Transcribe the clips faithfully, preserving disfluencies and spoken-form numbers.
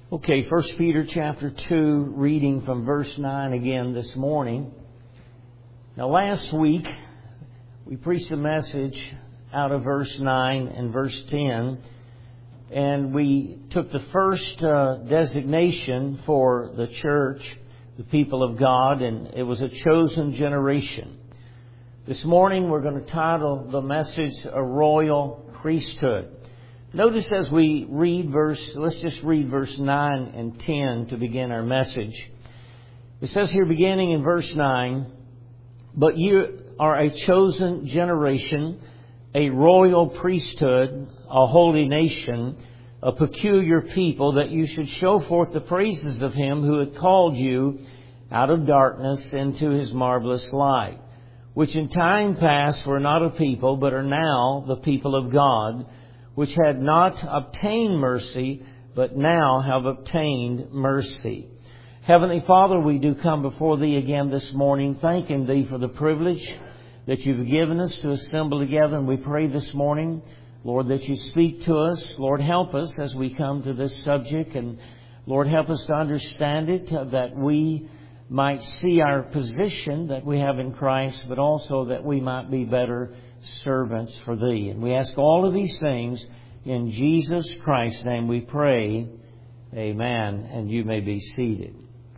Okay, First Peter chapter two, reading from verse nine again this morning. Now last week, we preached a message out of verse nine and verse ten, and we took the first uh, designation for the church, the people of God, and it was a chosen generation. This morning we're going to title the message, A Royal Priesthood. Notice as we read verse, let's just read verse nine and ten to begin our message. It says here beginning in verse nine, "But you are a chosen generation, a royal priesthood, a holy nation, a peculiar people, that you should show forth the praises of Him who hath called you out of darkness into His marvelous light, which in time past were not a people, but are now the people of God, which had not obtained mercy, but now have obtained mercy." Heavenly Father, we do come before Thee again this morning, thanking Thee for the privilege that You've given us to assemble together. And we pray this morning, Lord, that You speak to us. Lord, help us as we come to this subject. And Lord, help us to understand it, that we might see our position that we have in Christ, but also that we might be better servants for Thee. And we ask all of these things in Jesus Christ's name we pray. Amen. And you may be seated.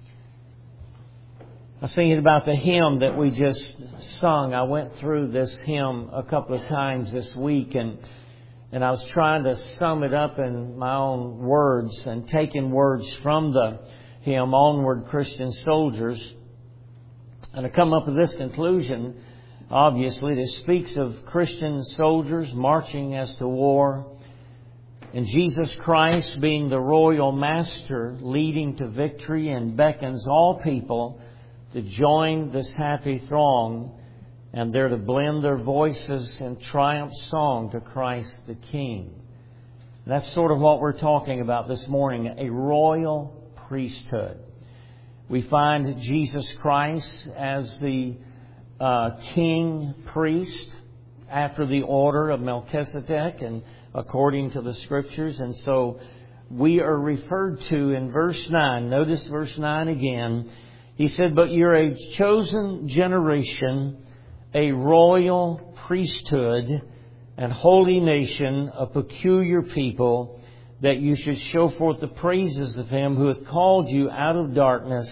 I was thinking about the hymn that we just sung. I went through this hymn a couple of times this week, and and I was trying to sum it up in my own words and taking words from the hymn, Onward Christian Soldiers. And I come up with this conclusion. Obviously, it speaks of Christian soldiers marching as to war, and Jesus Christ being the royal master leading to victory, and beckons all people to join this happy throng, and they're to blend their voices in triumph song to Christ the King. And that's sort of what we're talking about this morning, a royal priesthood. We find Jesus Christ as the Uh, king priest after the order of Melchizedek and according to the Scriptures. And so we are referred to in verse nine. Notice verse nine again. He said, "But you're a chosen generation, a royal priesthood, and holy nation, a peculiar people, that you should show forth the praises of Him who hath called you out of darkness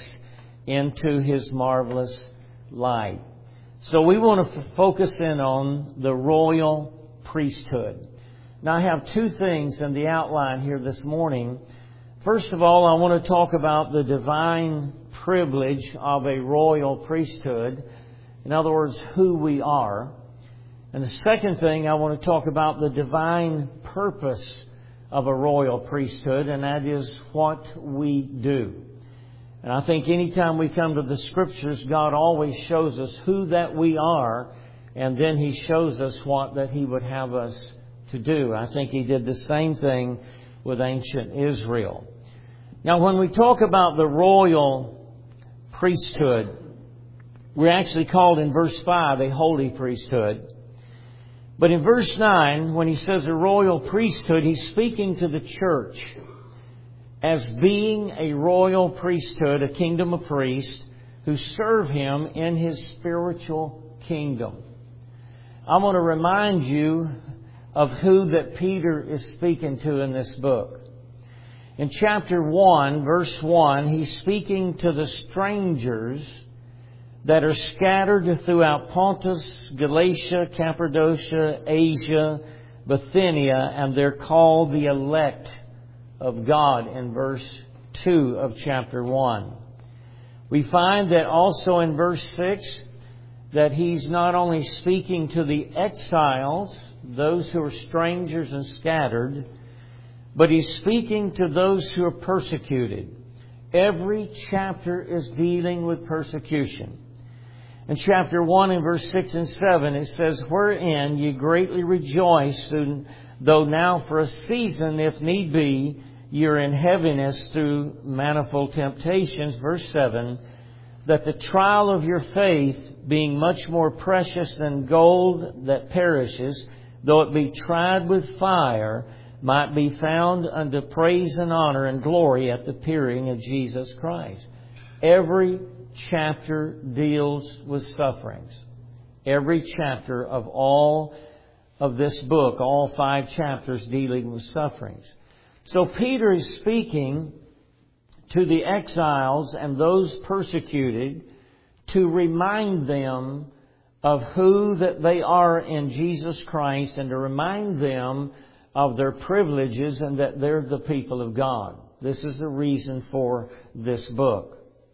into His marvelous light." So we want to f- focus in on the royal priesthood. Now I have two things in the outline here this morning. First of all, I want to talk about the divine privilege of a royal priesthood. In other words, who we are. And the second thing, I want to talk about the divine purpose of a royal priesthood, and that is what we do. And I think anytime we come to the Scriptures, God always shows us who that we are, and then He shows us what that He would have us to do. I think He did the same thing with ancient Israel. Now, when we talk about the royal priesthood, we're actually called in verse five a holy priesthood. But in verse nine, when He says a royal priesthood, He's speaking to the church as being a royal priesthood, a kingdom of priests who serve Him in His spiritual kingdom. I want to remind you of who that Peter is speaking to in this book. In chapter one, verse one, he's speaking to the strangers that are scattered throughout Pontus, Galatia, Cappadocia, Asia, Bithynia, and they're called the elect of God in verse two of chapter one. We find that also in verse six that he's not only speaking to the exiles, those who are strangers and scattered, but he's speaking to those who are persecuted. Every chapter is dealing with persecution. In chapter one and verse six and seven it says, "Wherein ye greatly rejoice, though now for a season, if need be, you're in heaviness through manifold temptations," verse seven, "that the trial of your faith, being much more precious than gold that perishes, though it be tried with fire, might be found unto praise and honor and glory at the appearing of Jesus Christ. Every chapter deals with sufferings. Every chapter of all of this book, all five chapters dealing with sufferings. So Peter is speaking to the exiles and those persecuted to remind them of who that they are in Jesus Christ and to remind them of their privileges and that they're the people of God. This is the reason for this book.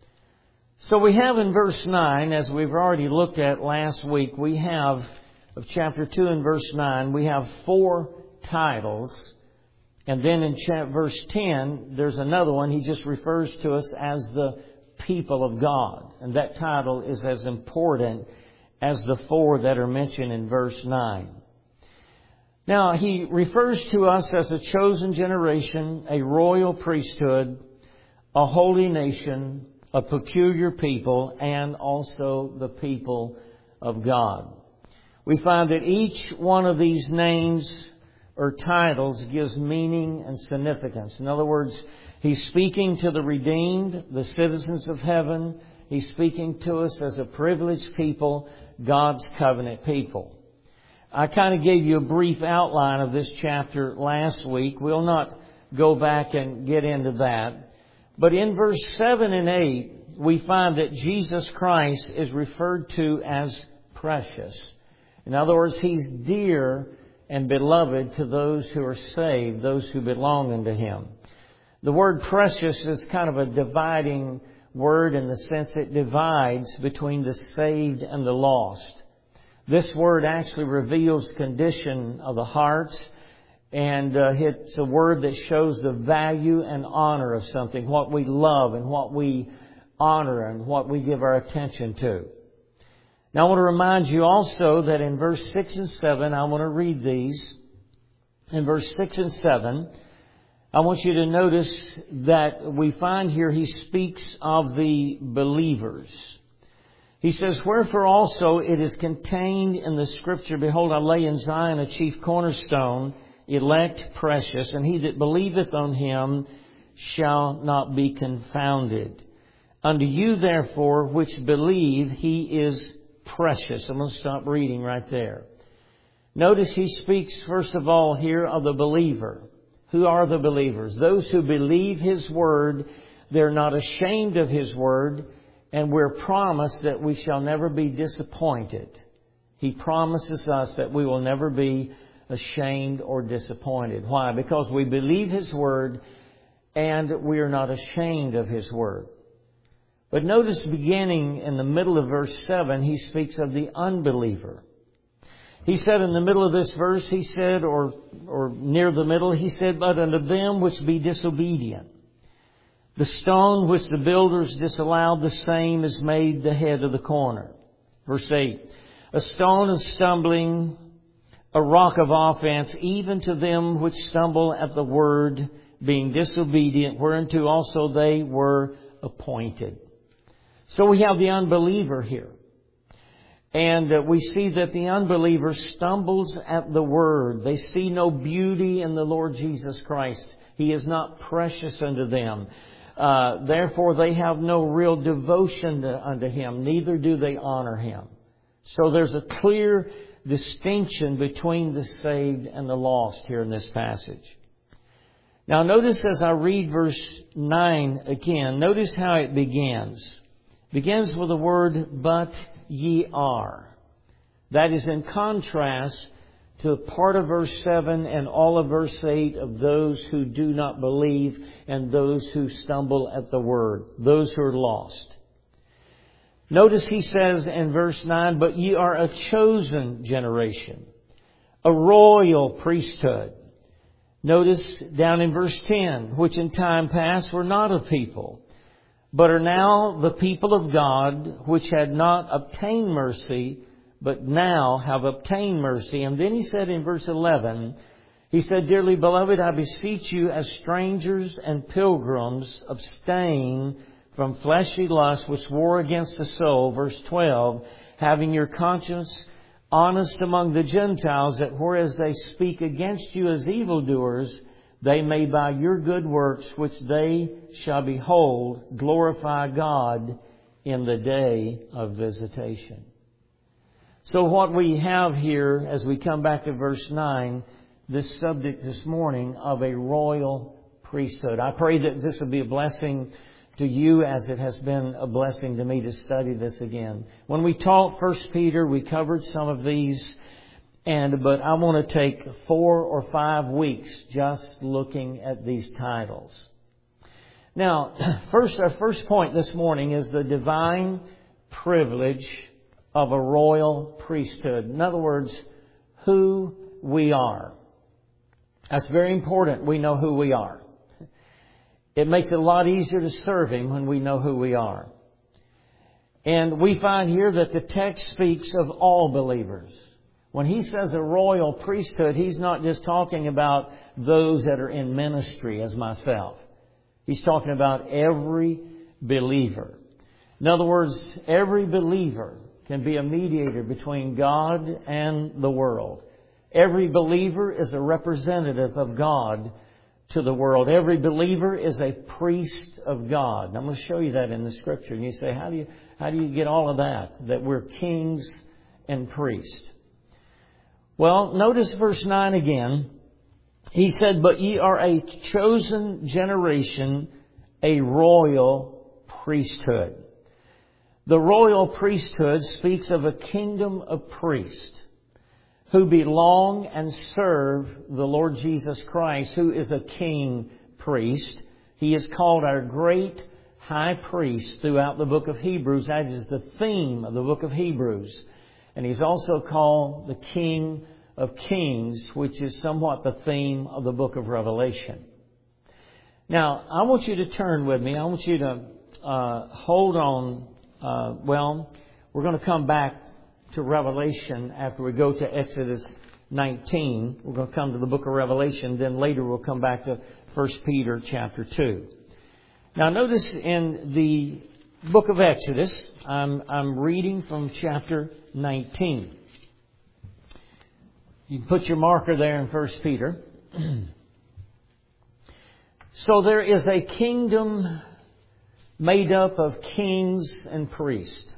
So we have in verse nine, as we've already looked at last week, we have, of chapter two and verse nine, we have four titles. And then in verse ten, there's another one. He just refers to us as the people of God. And that title is as important as the four that are mentioned in verse nine. Now, he refers to us as a chosen generation, a royal priesthood, a holy nation, a peculiar people, and also the people of God. We find that each one of these names or titles gives meaning and significance. In other words, he's speaking to the redeemed, the citizens of heaven. He's speaking to us as a privileged people, God's covenant people. I kind of gave you a brief outline of this chapter last week. We'll not go back and get into that. But in verse seven and eight, we find that Jesus Christ is referred to as precious. In other words, He's dear and beloved to those who are saved, those who belong unto Him. The word precious is kind of a dividing word in the sense it divides between the saved and the lost. This word actually reveals the condition of the hearts, and uh, it's a word that shows the value and honor of something, what we love and what we honor and what we give our attention to. Now I want to remind you also that in verse six and seven, I want to read these. In verse six and seven, I want you to notice that we find here he speaks of the believers. He says, "Wherefore also it is contained in the Scripture, Behold, I lay in Zion a chief cornerstone, elect, precious, and he that believeth on Him shall not be confounded. Unto you therefore which believe, He is precious." I'm going to stop reading right there. Notice he speaks first of all here of the believer. Who are the believers? Those who believe His Word. They're not ashamed of His Word. And we're promised that we shall never be disappointed. He promises us that we will never be ashamed or disappointed. Why? Because we believe His Word and we are not ashamed of His Word. But notice beginning in the middle of verse seven, he speaks of the unbeliever. He said in the middle of this verse, he said, or, or near the middle, he said, "But unto them which be disobedient, the stone which the builders disallowed, the same is made the head of the corner." Verse eight, "A stone of stumbling, a rock of offense, even to them which stumble at the word, being disobedient, whereunto also they were appointed." So we have the unbeliever here. And uh, we see that the unbeliever stumbles at the Word. They see no beauty in the Lord Jesus Christ. He is not precious unto them. Uh, therefore, they have no real devotion to, unto Him. Neither do they honor Him. So there's a clear distinction between the saved and the lost here in this passage. Now notice as I read verse nine again, notice how it begins. It begins with the word, "but ye are." That is in contrast to part of verse seven and all of verse eight of those who do not believe and those who stumble at the word, those who are lost. Notice he says in verse nine, "But ye are a chosen generation, a royal priesthood." Notice down in verse ten, "which in time past were not a people, but are now the people of God, which had not obtained mercy, but now have obtained mercy." And then he said in verse eleven, he said, "Dearly beloved, I beseech you as strangers and pilgrims, abstain from fleshly lusts which war against the soul." Verse twelve, "having your conscience honest among the Gentiles, that whereas they speak against you as evildoers, they may by your good works, which they shall behold, glorify God in the day of visitation. So what we have here, as we come back to verse nine, this subject this morning of a royal priesthood. I pray that this will be a blessing to you as it has been a blessing to me to study this again. When we taught First Peter, we covered some of these, and but I want to take four or five weeks just looking at these titles. Now, first, our first point this morning is the divine privilege of a royal priesthood. In other words, who we are. That's very important. We know who we are. It makes it a lot easier to serve Him when we know who we are. And we find here that the text speaks of all believers. When he says a royal priesthood, he's not just talking about those that are in ministry as myself. He's talking about every believer. In other words, every believer can be a mediator between God and the world. Every believer is a representative of God to the world. Every believer is a priest of God. And I'm going to show you that in the Scripture. And you say, how do you, how do you get all of that? That we're kings and priests. Well, notice verse nine again. He said, but ye are a chosen generation, a royal priesthood. The royal priesthood speaks of a kingdom of priests who belong and serve the Lord Jesus Christ, who is a king priest. He is called our great high priest throughout the book of Hebrews. That is the theme of the book of Hebrews. And He's also called the King of Kings, which is somewhat the theme of the book of Revelation. Now, I want you to turn with me. I want you to uh, hold on. Uh, well, we're going to come back to Revelation after we go to Exodus nineteen. We're going to come to the book of Revelation. Then later we'll come back to First Peter chapter two. Now, notice in the book of Exodus, I'm, I'm reading from chapter nineteen. You can put your marker there in First Peter. So there is a kingdom made up of kings and priests.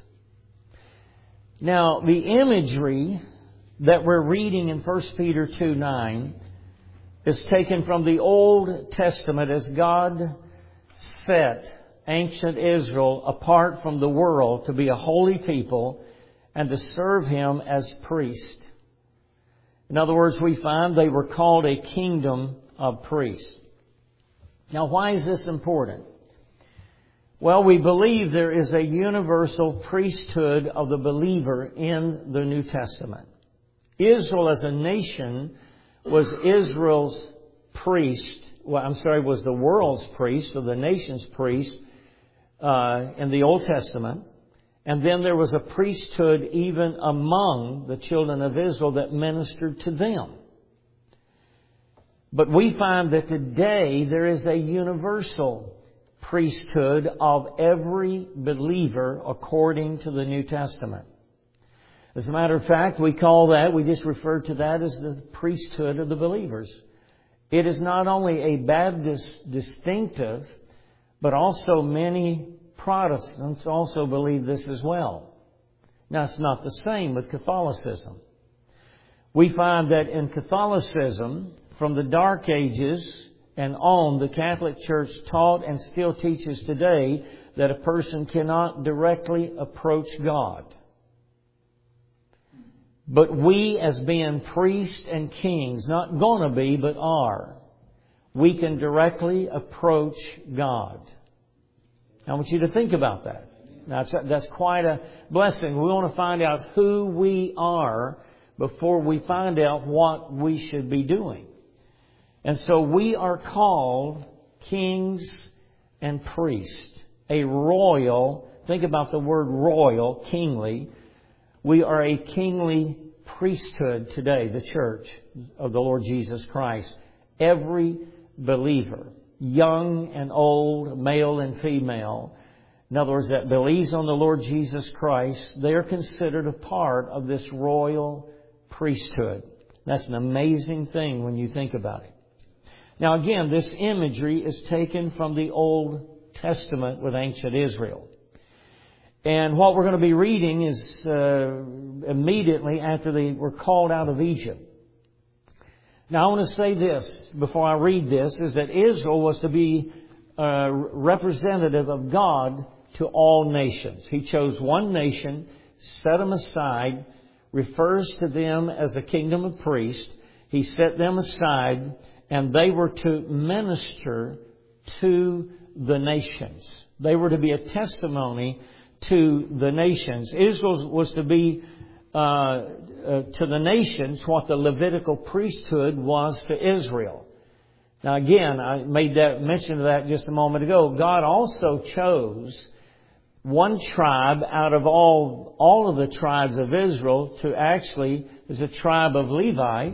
Now, the imagery that we're reading in First Peter two nine is taken from the Old Testament as God set ancient Israel apart from the world to be a holy people and to serve Him as priests. In other words, we find they were called a kingdom of priests. Now, why is this important? Well, we believe there is a universal priesthood of the believer in the New Testament. Israel as a nation was Israel's priest. Well, I'm sorry, was the world's priest or the nation's priest uh, in the Old Testament. And then there was a priesthood even among the children of Israel that ministered to them. But we find that today there is a universal priesthood of every believer according to the New Testament. As a matter of fact, we call that, we just refer to that as the priesthood of the believers. It is not only a Baptist distinctive, but also many Protestants also believe this as well. Now, it's not the same with Catholicism. We find that in Catholicism, from the Dark Ages and on, the Catholic Church taught and still teaches today that a person cannot directly approach God. But we, as being priests and kings, not going to be, but are, we can directly approach God. I want you to think about that. Now, that's, that's quite a blessing. We want to find out who we are before we find out what we should be doing. And so we are called kings and priests. A royal, think about the word royal, kingly. We are a kingly priesthood today, the church of the Lord Jesus Christ. Every believer, young and old, male and female, in other words, that believes on the Lord Jesus Christ, they're considered a part of this royal priesthood. That's an amazing thing when you think about it. Now again, this imagery is taken from the Old Testament with ancient Israel. And what we're going to be reading is uh, immediately after they were called out of Egypt. Now I want to say this before I read this, is that Israel was to be a representative of God to all nations. He chose one nation, set them aside, refers to them as a kingdom of priests. He set them aside, and they were to minister to the nations. They were to be a testimony to the nations. Israel was to be uh, uh, to the nations what the Levitical priesthood was to Israel. Now again, I made that mention of that just a moment ago. God also chose one tribe out of all all of the tribes of Israel to actually is a tribe of Levi,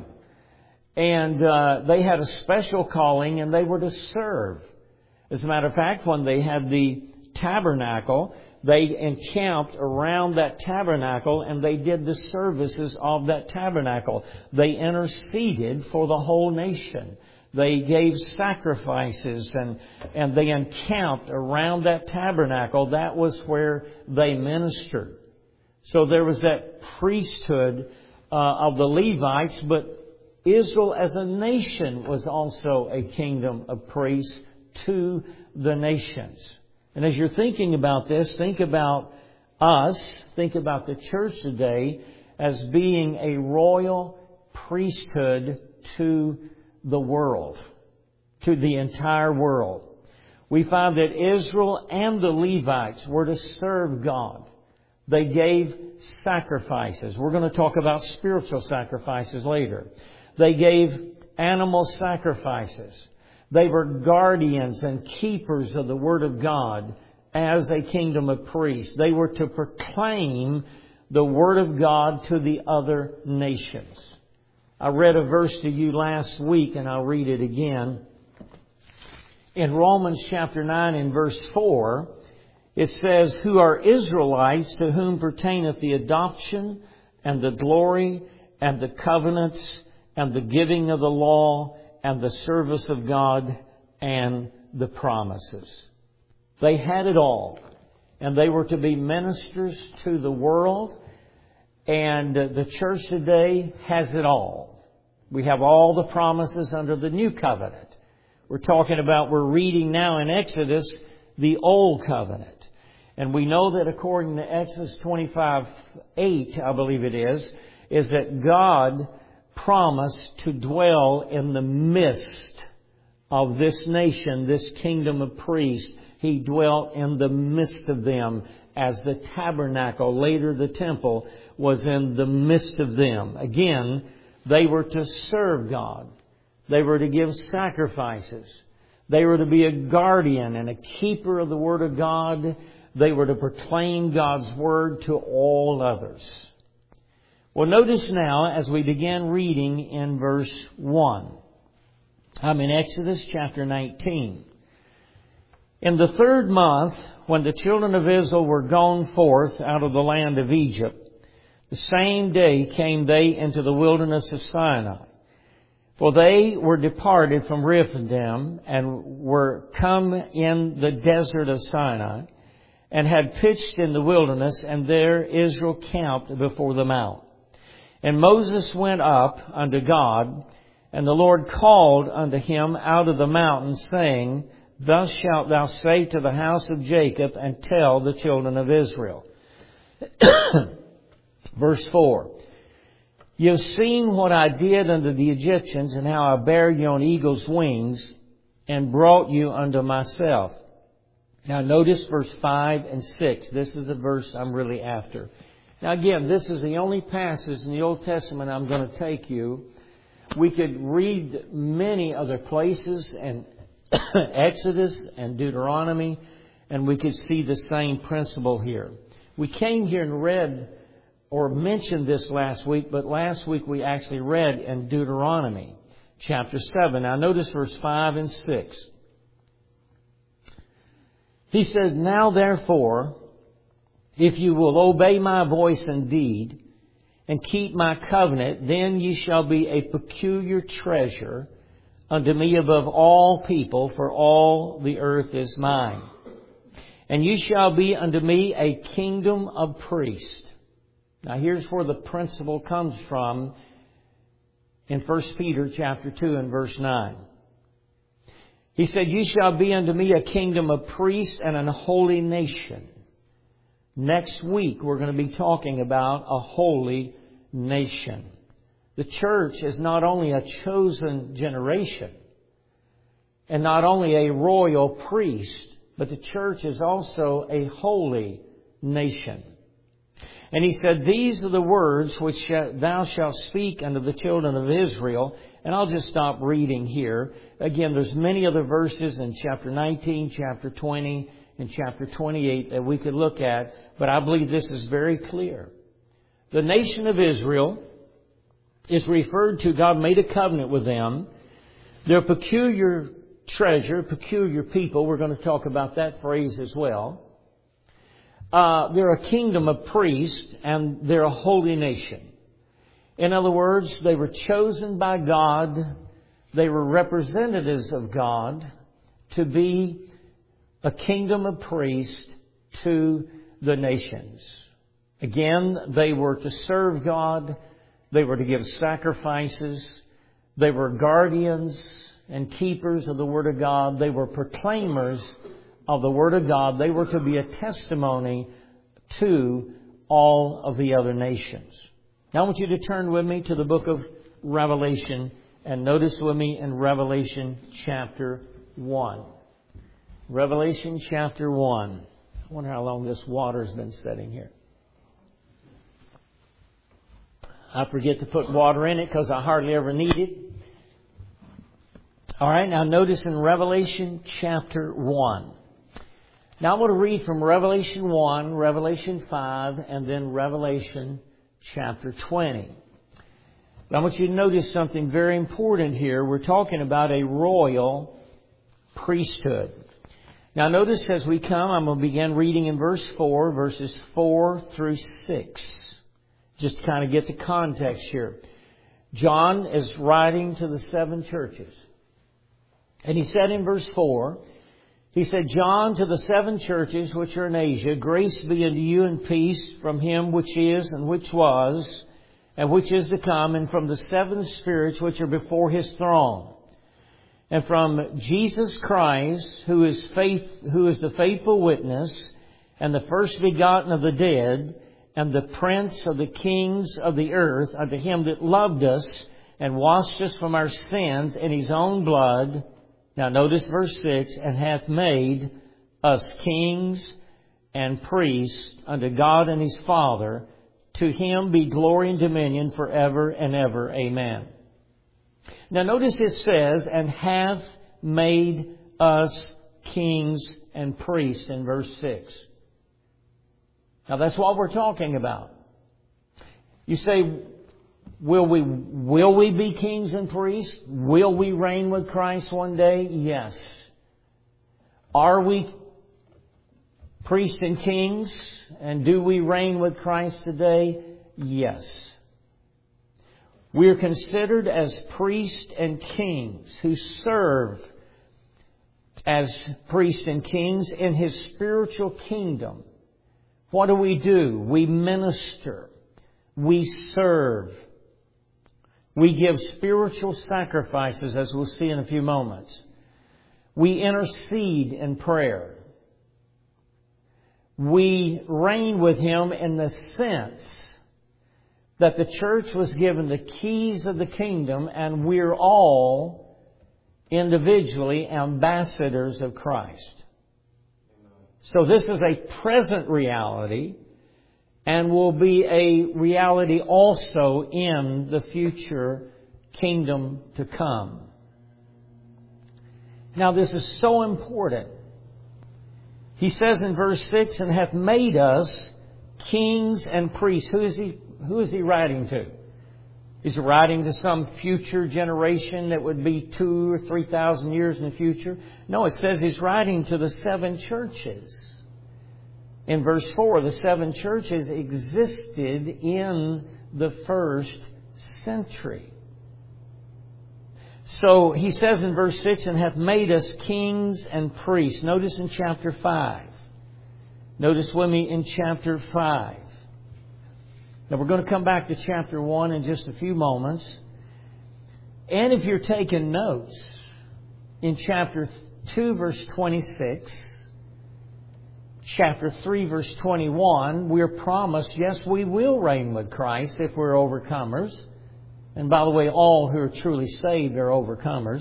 and uh, they had a special calling, and they were to serve. As a matter of fact, when they had the tabernacle, they encamped around that tabernacle and they did the services of that tabernacle. They interceded for the whole nation. They gave sacrifices and, and they encamped around that tabernacle. That was where they ministered. So there was that priesthood uh, of the Levites, but Israel as a nation was also a kingdom of priests to the nations. And as you're thinking about this, think about us, think about the church today as being a royal priesthood to the world, to the entire world. We find that Israel and the Levites were to serve God. They gave sacrifices. We're going to talk about spiritual sacrifices later. They gave animal sacrifices. They were guardians and keepers of the Word of God as a kingdom of priests. They were to proclaim the Word of God to the other nations. I read a verse to you last week, and I'll read it again. In Romans chapter nine and verse four, it says, "Who are Israelites, to whom pertaineth the adoption and the glory and the covenants and the giving of the law and the service of God and the promises." They had it all. And they were to be ministers to the world. And the church today has it all. We have all the promises under the new covenant. We're talking about, we're reading now in Exodus, the old covenant. And we know that according to Exodus twenty-five eight, I believe it is, is that God promised to dwell in the midst of this nation, this kingdom of priests. He dwelt in the midst of them as the tabernacle, later the temple, was in the midst of them. Again, they were to serve God. They were to give sacrifices. They were to be a guardian and a keeper of the Word of God. They were to proclaim God's Word to all others. Well, notice now as we begin reading in verse one. I'm in Exodus chapter nineteen. "In the third month, when the children of Israel were gone forth out of the land of Egypt, the same day came they into the wilderness of Sinai. For they were departed from Rephidim and were come in the desert of Sinai, and had pitched in the wilderness, and there Israel camped before the mount. And Moses went up unto God, and the Lord called unto him out of the mountain, saying, Thus shalt thou say to the house of Jacob, and tell the children of Israel." Verse four. "You have seen what I did unto the Egyptians, and how I bare you on eagle's wings, and brought you unto myself." Now notice verse five and six. This is the verse I'm really after. Now again, this is the only passage in the Old Testament I'm going to take you. We could read many other places, and Exodus and Deuteronomy, and we could see the same principle here. We came here and read or mentioned this last week, but last week we actually read in Deuteronomy chapter seven. Now notice verse five and six. He said, "Now therefore, if you will obey my voice indeed, and keep my covenant, then ye shall be a peculiar treasure unto me above all people, for all the earth is mine. And ye shall be unto me a kingdom of priests." Now here's where the principle comes from in First Peter chapter two and verse nine. He said, "Ye shall be unto me a kingdom of priests and an holy nation." Next week we're going to be talking about a holy nation. The church is not only a chosen generation and not only a royal priest, but the church is also a holy nation. And he said, "These are the words which thou shalt speak unto the children of Israel." And I'll just stop reading here. Again, there's many other verses in chapter nineteen, chapter twenty, and chapter twenty-eight that we could look at, but I believe this is very clear. The nation of Israel is referred to. God made a covenant with them. They're peculiar treasure, peculiar people. We're going to talk about that phrase as well. Uh, they're a kingdom of priests, and they're a holy nation. In other words, they were chosen by God. They were representatives of God to be a kingdom of priests to the nations. Again, they were to serve God. They were to give sacrifices. They were guardians and keepers of the Word of God. They were proclaimers of the Word of God. They were to be a testimony to all of the other nations. Now I want you to turn with me to the book of Revelation and notice with me in Revelation chapter one. Revelation chapter one. I wonder how long this water's been sitting here. I forget to put water in it because I hardly ever need it. All right, now notice in Revelation chapter one. Now I want to read from Revelation one, Revelation five, and then Revelation chapter twenty. But I want you to notice something very important here. We're talking about a royal priesthood. Now notice as we come, I'm going to begin reading in verse four, verses four through six. Just to kind of get the context here. John is writing to the seven churches. And he said in verse four, he said, "John, to the seven churches which are in Asia, grace be unto you and peace from Him which is and which was and which is to come, and from the seven spirits which are before His throne, and from Jesus Christ, who is faith, who is the faithful witness, and the first begotten of the dead, and the Prince of the kings of the earth, unto Him that loved us and washed us from our sins in His own blood." Now notice verse six, "and hath made us kings and priests unto God and His Father. To Him be glory and dominion forever and ever. Amen." Now notice it says, "and hath made us kings and priests" in verse six. Now that's what we're talking about. You say, will we, will we be kings and priests? Will we reign with Christ one day? Yes. Are we priests and kings? And do we reign with Christ today? Yes. We are considered as priests and kings who serve as priests and kings in His spiritual kingdom. What do we do? We minister. We serve. We give spiritual sacrifices, as we'll see in a few moments. We intercede in prayer. We reign with Him in the sense that the church was given the keys of the kingdom, and we're all individually ambassadors of Christ. So this is a present reality and will be a reality also in the future kingdom to come. Now this is so important. He says in verse six, "and hath made us kings and priests." Who is he, who is he writing to? Is He writing to some future generation that would be two or three thousand years in the future? No, it says He's writing to the seven churches. In verse four, the seven churches existed in the first century. So He says in verse six, and hath made us kings and priests. Notice in chapter five. Notice with me in chapter five. Now we're going to come back to chapter one in just a few moments. And if you're taking notes, in chapter two verse twenty-six, chapter three verse twenty-one, we're promised, yes, we will reign with Christ if we're overcomers. And by the way, all who are truly saved are overcomers.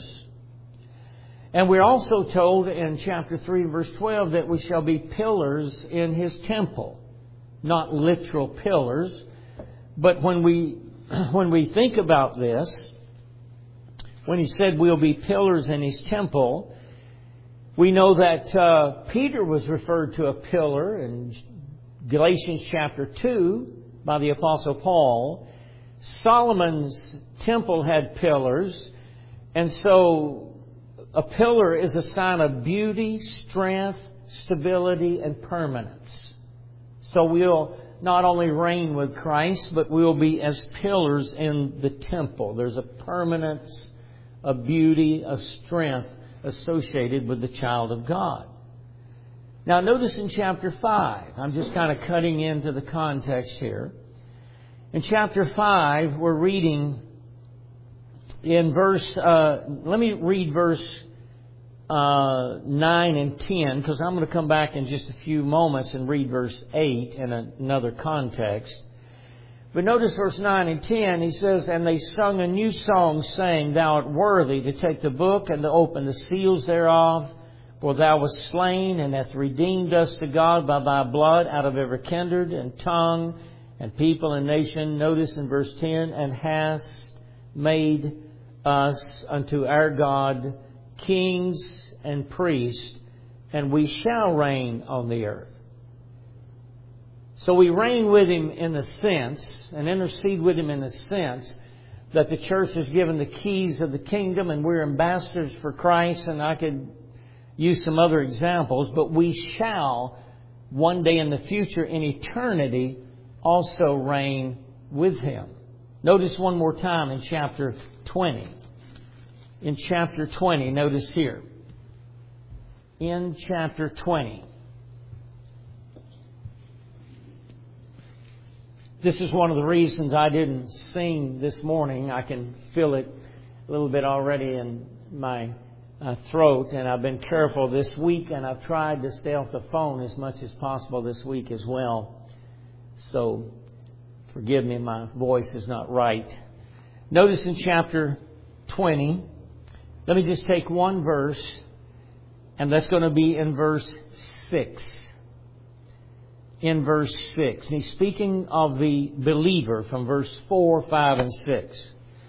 And we're also told in chapter three verse twelve that we shall be pillars in His temple. Not literal pillars. But when we when we think about this, when He said we'll be pillars in His temple, we know that uh, Peter was referred to a pillar in Galatians chapter two by the Apostle Paul. Solomon's temple had pillars, and so a pillar is a sign of beauty, strength, stability, and permanence. So we'll not only reign with Christ, but we'll be as pillars in the temple. There's a permanence, a beauty, a strength associated with the child of God. Now notice in chapter five, I'm just kind of cutting into the context here. In chapter five, we're reading in verse, uh, let me read verse uh, nine and ten, because I'm going to come back in just a few moments and read verse eight in another context. But notice verse nine and ten, he says, and they sung a new song, saying, Thou art worthy to take the book and to open the seals thereof, for Thou wast slain and hast redeemed us to God by Thy blood out of every kindred and tongue and people and nation. Notice in verse ten, and hast made us unto our God kings and priests, and we shall reign on the earth. So we reign with Him in the sense, and intercede with Him in the sense, that the church is given the keys of the kingdom, and we're ambassadors for Christ, and I could use some other examples, but we shall, one day in the future, in eternity, also reign with Him. Notice one more time in chapter twenty. In chapter twenty, notice here. In chapter twenty. This is one of the reasons I didn't sing this morning. I can feel it a little bit already in my uh, throat, and I've been careful this week, and I've tried to stay off the phone as much as possible this week as well. So, forgive me, my voice is not right. Notice in chapter twenty, let me just take one verse, and that's going to be in verse six. In verse six. And he's speaking of the believer from verse four, five, and six.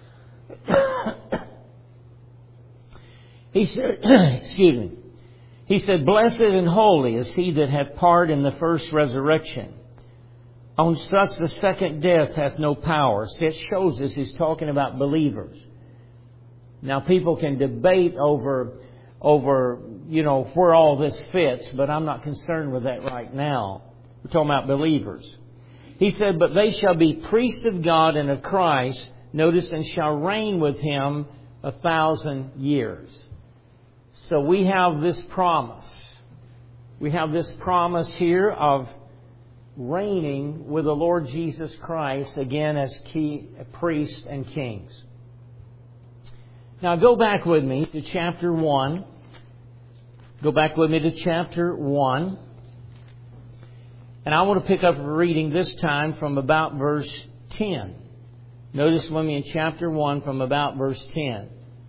He said, excuse me. He said, Blessed and holy is he that hath part in the first resurrection. On such the second death hath no power. So it shows us he's talking about believers. Now people can debate over, over, you know, where all this fits, but I'm not concerned with that right now. We're talking about believers. He said, But they shall be priests of God and of Christ, notice, and shall reign with Him a thousand years. So we have this promise. We have this promise here of reigning with the Lord Jesus Christ, again as key, priests and kings. Now go back with me to chapter one. Go back with me to chapter one. And I want to pick up a reading this time from about verse ten. Notice with me in chapter one from about verse ten.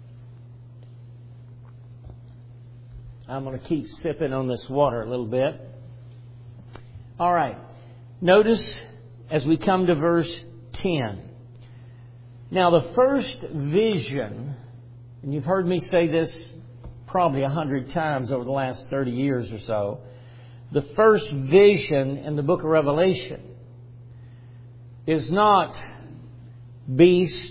I'm going to keep sipping on this water a little bit. All right. Notice as we come to verse ten. Now the first vision, and you've heard me say this probably a hundred times over the last thirty years or so, the first vision in the book of Revelation is not beast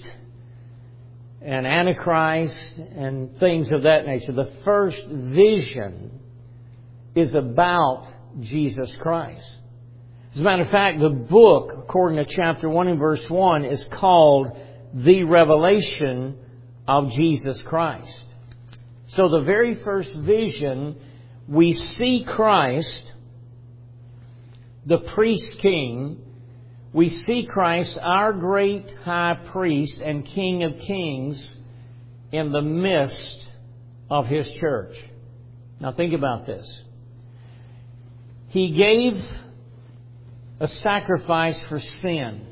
and Antichrist and things of that nature. The first vision is about Jesus Christ. As a matter of fact, the book, according to chapter one and verse one, is called The Revelation of Jesus Christ. So the very first vision, we see Christ, the priest king. We see Christ, our great high priest and King of kings, in the midst of His church. Now think about this. He gave a sacrifice for sin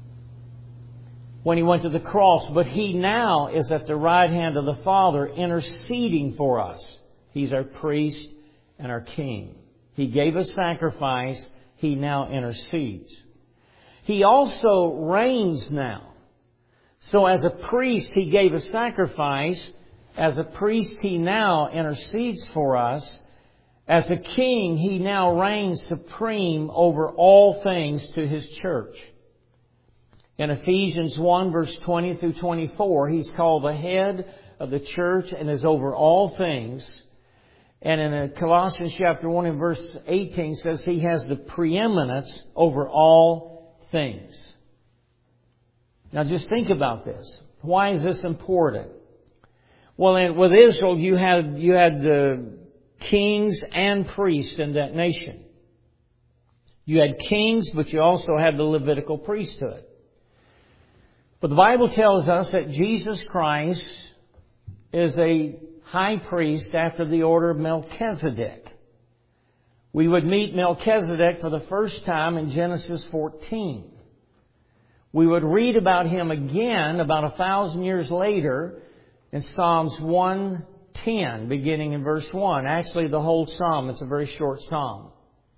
when He went to the cross, but He now is at the right hand of the Father interceding for us. He's our priest and our King. He gave a sacrifice. He now intercedes. He also reigns now. So as a priest, He gave a sacrifice. As a priest, He now intercedes for us. As a king, He now reigns supreme over all things to His church. In Ephesians one, verse twenty through twenty-four, He's called the head of the church and is over all things. And in Colossians chapter one and verse eighteen says He has the preeminence over all things. Now just think about this. Why is this important? Well, in, with Israel, you had you had the kings and priests in that nation. You had kings, but you also had the Levitical priesthood. But the Bible tells us that Jesus Christ is a high priest after the order of Melchizedek. We would meet Melchizedek for the first time in Genesis fourteen. We would read about him again about a thousand years later in Psalms one ten, beginning in verse one. Actually, the whole psalm. It's a very short psalm.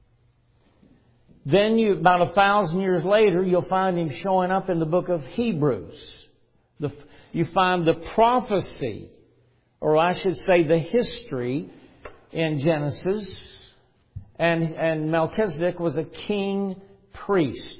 Then, you, about a thousand years later, you'll find him showing up in the book of Hebrews. The, you find the prophecy, or I should say the history, in Genesis. And, and Melchizedek was a king priest.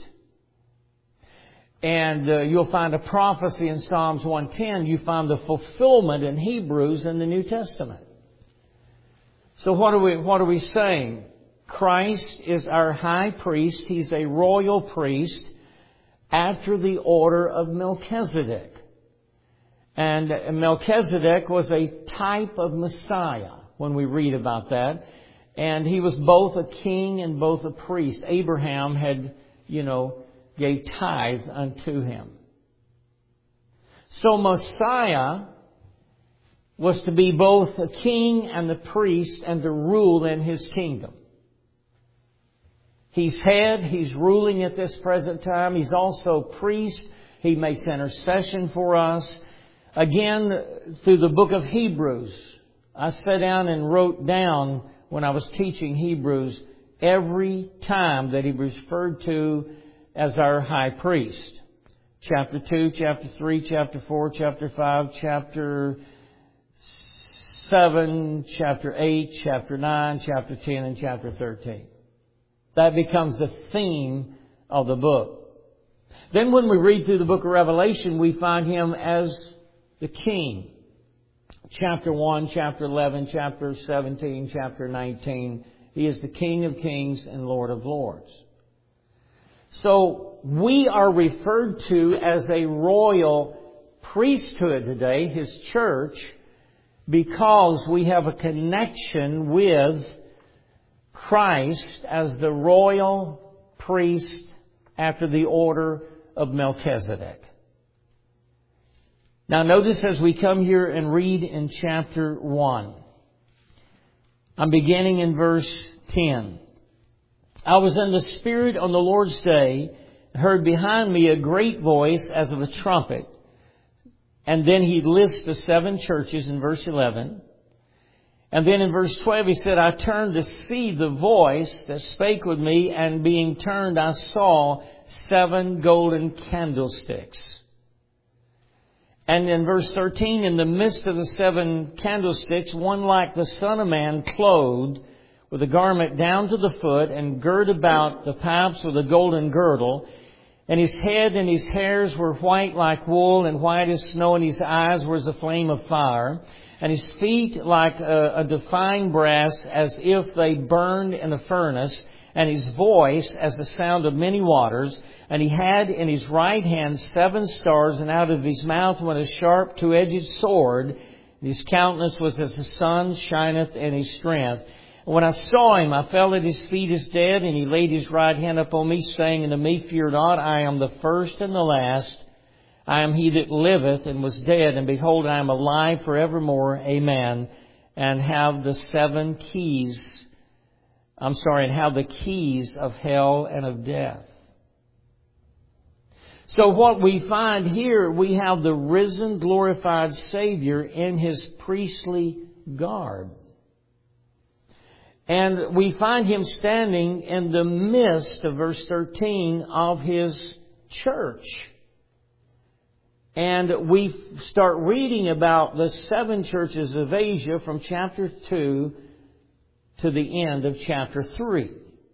And uh, you'll find a prophecy in Psalms one ten. You find the fulfillment in Hebrews in the New Testament. So what are we, what are we saying? Christ is our high priest. He's a royal priest after the order of Melchizedek. And Melchizedek was a type of Messiah when we read about that. And he was both a king and both a priest. Abraham had, you know, gave tithe unto him. So Messiah was to be both a king and the priest and to rule in His kingdom. He's head, He's ruling at this present time. He's also priest. He makes intercession for us. Again, through the book of Hebrews, I sat down and wrote down when I was teaching Hebrews every time that he was referred to as our high priest. Chapter two, chapter three, chapter four, chapter five, chapter seven, chapter eight, chapter nine, chapter ten, and chapter thirteen. That becomes the theme of the book. Then when we read through the book of Revelation, we find Him as the King. Chapter one, chapter eleven, chapter seventeen, chapter nineteen. He is the King of kings and Lord of lords. So we are referred to as a royal priesthood today, His church, because we have a connection with Christ as the royal priest after the order of Melchizedek. Now notice as we come here and read in chapter one. I'm beginning in verse ten. I was in the Spirit on the Lord's day, heard behind me a great voice as of a trumpet. And then he lists the seven churches in verse eleven. And then in verse twelve he said, I turned to see the voice that spake with me, and being turned I saw seven golden candlesticks. And in verse thirteen, in the midst of the seven candlesticks, one like the Son of Man, clothed with a garment down to the foot, and girt about the paps with a golden girdle. And his head and his hairs were white like wool, and white as snow, and his eyes were as a flame of fire. And his feet like a, a defying brass, as if they burned in a furnace, and his voice as the sound of many waters. And he had in his right hand seven stars, and out of his mouth went a sharp two-edged sword. And his countenance was as the sun shineth in his strength. And when I saw him, I fell at his feet as dead, and he laid his right hand upon me, saying unto me, Fear not, I am the first and the last. I am he that liveth and was dead, and behold, I am alive forevermore. Amen. And have the seven keys, I'm sorry, and have the keys of hell and of death. So what we find here, we have the risen, glorified Savior in His priestly garb. And we find Him standing in the midst of verse thirteen of His church. And we start reading about the seven churches of Asia from chapter two to the end of chapter three.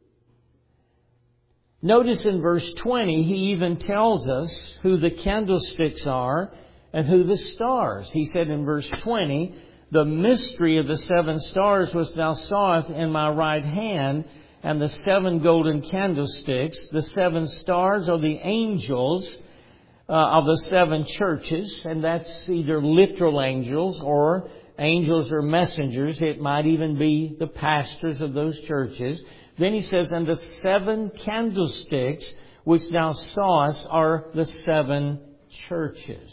Notice in verse twenty, He even tells us who the candlesticks are and who the stars. He said in verse twenty, The mystery of the seven stars which thou sawest in my right hand, and the seven golden candlesticks. The seven stars are the angels Uh, of the seven churches, and that's either literal angels or angels or messengers. It might even be the pastors of those churches. Then he says, and the seven candlesticks which thou sawest are the seven churches.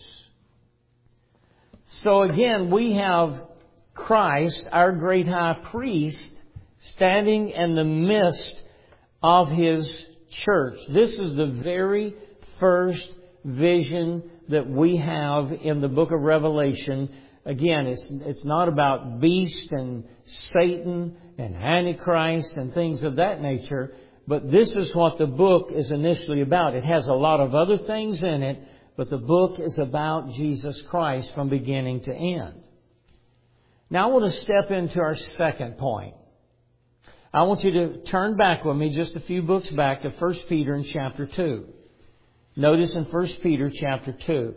So again, we have Christ, our great high priest, standing in the midst of His church. This is the very first vision that we have in the book of Revelation. Again, it's it's not about beast and Satan and Antichrist and things of that nature, but this is what the book is initially about. It has a lot of other things in it, but the book is about Jesus Christ from beginning to end. Now I want to step into our second point. I want you to turn back with me just a few books back to First Peter in chapter two. Notice in First Peter chapter two.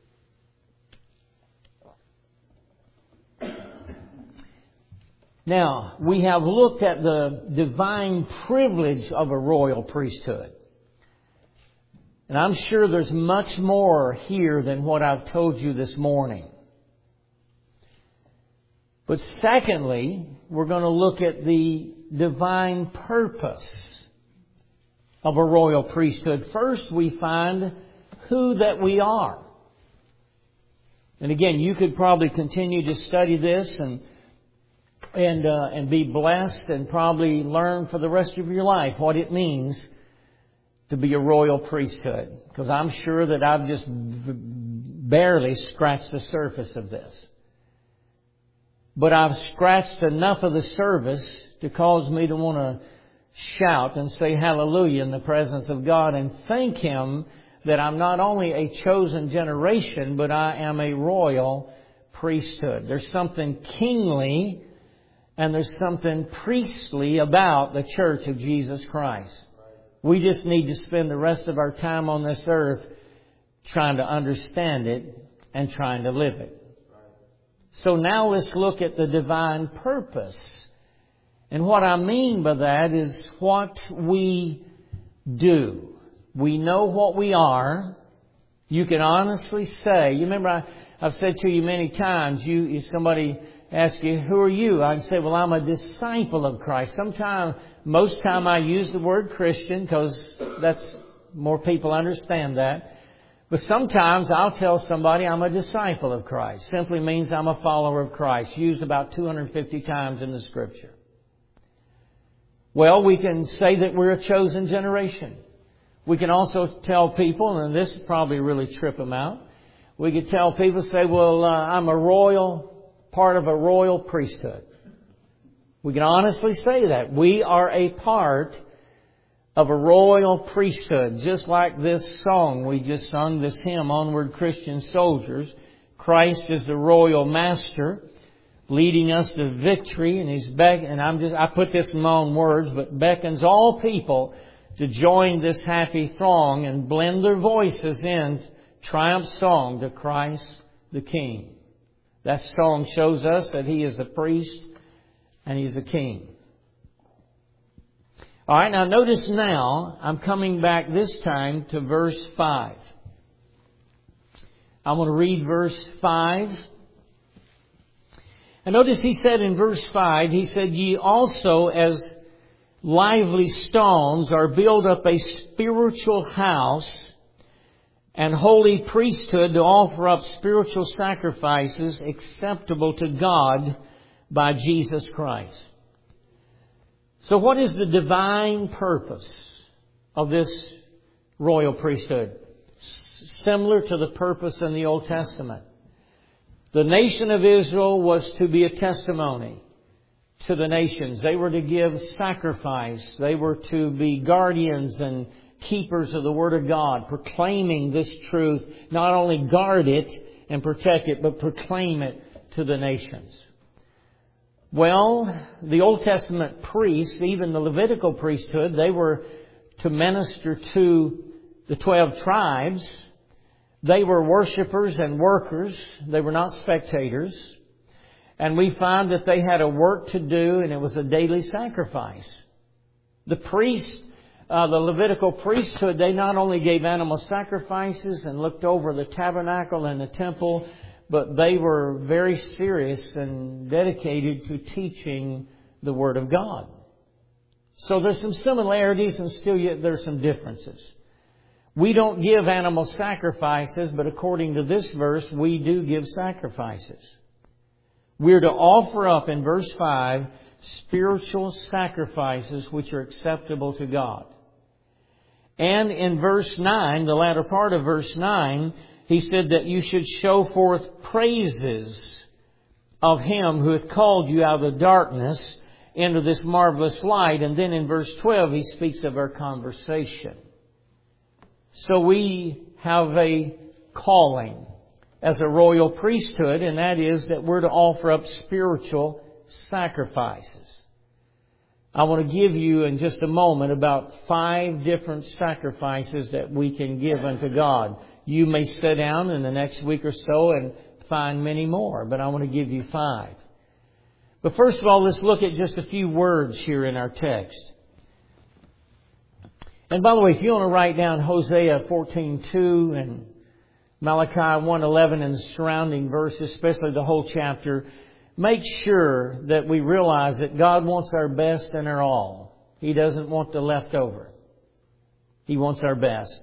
Now, we have looked at the divine privilege of a royal priesthood. And I'm sure there's much more here than what I've told you this morning. But secondly, we're going to look at the divine purpose of a royal priesthood. First, we find who that we are. And again, you could probably continue to study this and and uh, and be blessed and probably learn for the rest of your life what it means to be a royal priesthood. Because I'm sure that I've just barely scratched the surface of this. But I've scratched enough of the surface to cause me to want to shout and say hallelujah in the presence of God and thank Him that I'm not only a chosen generation, but I am a royal priesthood. There's something kingly and there's something priestly about the church of Jesus Christ. We just need to spend the rest of our time on this earth trying to understand it and trying to live it. So now let's look at the divine purpose. And what I mean by that is what we do. We know what we are. You can honestly say, you remember I, I've said to you many times, you if somebody asks you, who are you? I can say, well, I'm a disciple of Christ. Sometimes, most time I use the word Christian because that's more people understand that. But sometimes I'll tell somebody I'm a disciple of Christ. Simply means I'm a follower of Christ. Used about two hundred fifty times in the Scripture. Well, we can say that we're a chosen generation. We can also tell people, and this probably really trip them out. We could tell people, say, well, uh, I'm a royal, part of a royal priesthood. We can honestly say that. We are a part of a royal priesthood. Just like this song we just sung, this hymn, Onward Christian Soldiers. Christ is the royal master, leading us to victory, and He's beck and I'm just I put this in my own words, but beckons all people to join this happy throng and blend their voices in triumph song to Christ the King. That song shows us that He is the priest and He's the King. All right, now notice now, I'm coming back this time to verse five. I'm going to read verse five. And notice He said in verse five, He said, "Ye also as lively stones are built up a spiritual house and holy priesthood to offer up spiritual sacrifices acceptable to God by Jesus Christ." So what is the divine purpose of this royal priesthood? S- similar to the purpose in the Old Testament. The nation of Israel was to be a testimony to the nations. They were to give sacrifice. They were to be guardians and keepers of the Word of God, proclaiming this truth, not only guard it and protect it, but proclaim it to the nations. Well, the Old Testament priests, even the Levitical priesthood, they were to minister to the twelve tribes. They were worshipers and workers. They were not spectators. And we find that they had a work to do, and it was a daily sacrifice. The priests, uh, the Levitical priesthood, they not only gave animal sacrifices and looked over the tabernacle and the temple, but they were very serious and dedicated to teaching the Word of God. So there's some similarities and still yet there's some differences. We don't give animal sacrifices, but according to this verse, we do give sacrifices. We're to offer up, in verse five, spiritual sacrifices which are acceptable to God. And in verse nine, the latter part of verse nine, He said that you should show forth praises of Him who hath called you out of the darkness into this marvelous light. And then in verse twelve, He speaks of our conversation. So we have a calling as a royal priesthood, and that is that we're to offer up spiritual sacrifices. I want to give you in just a moment about five different sacrifices that we can give unto God. You may sit down in the next week or so and find many more, but I want to give you five. But first of all, let's look at just a few words here in our text. And by the way, if you want to write down Hosea fourteen two and Malachi one eleven and the surrounding verses, especially the whole chapter, make sure that we realize that God wants our best and our all. He doesn't want the leftover. He wants our best.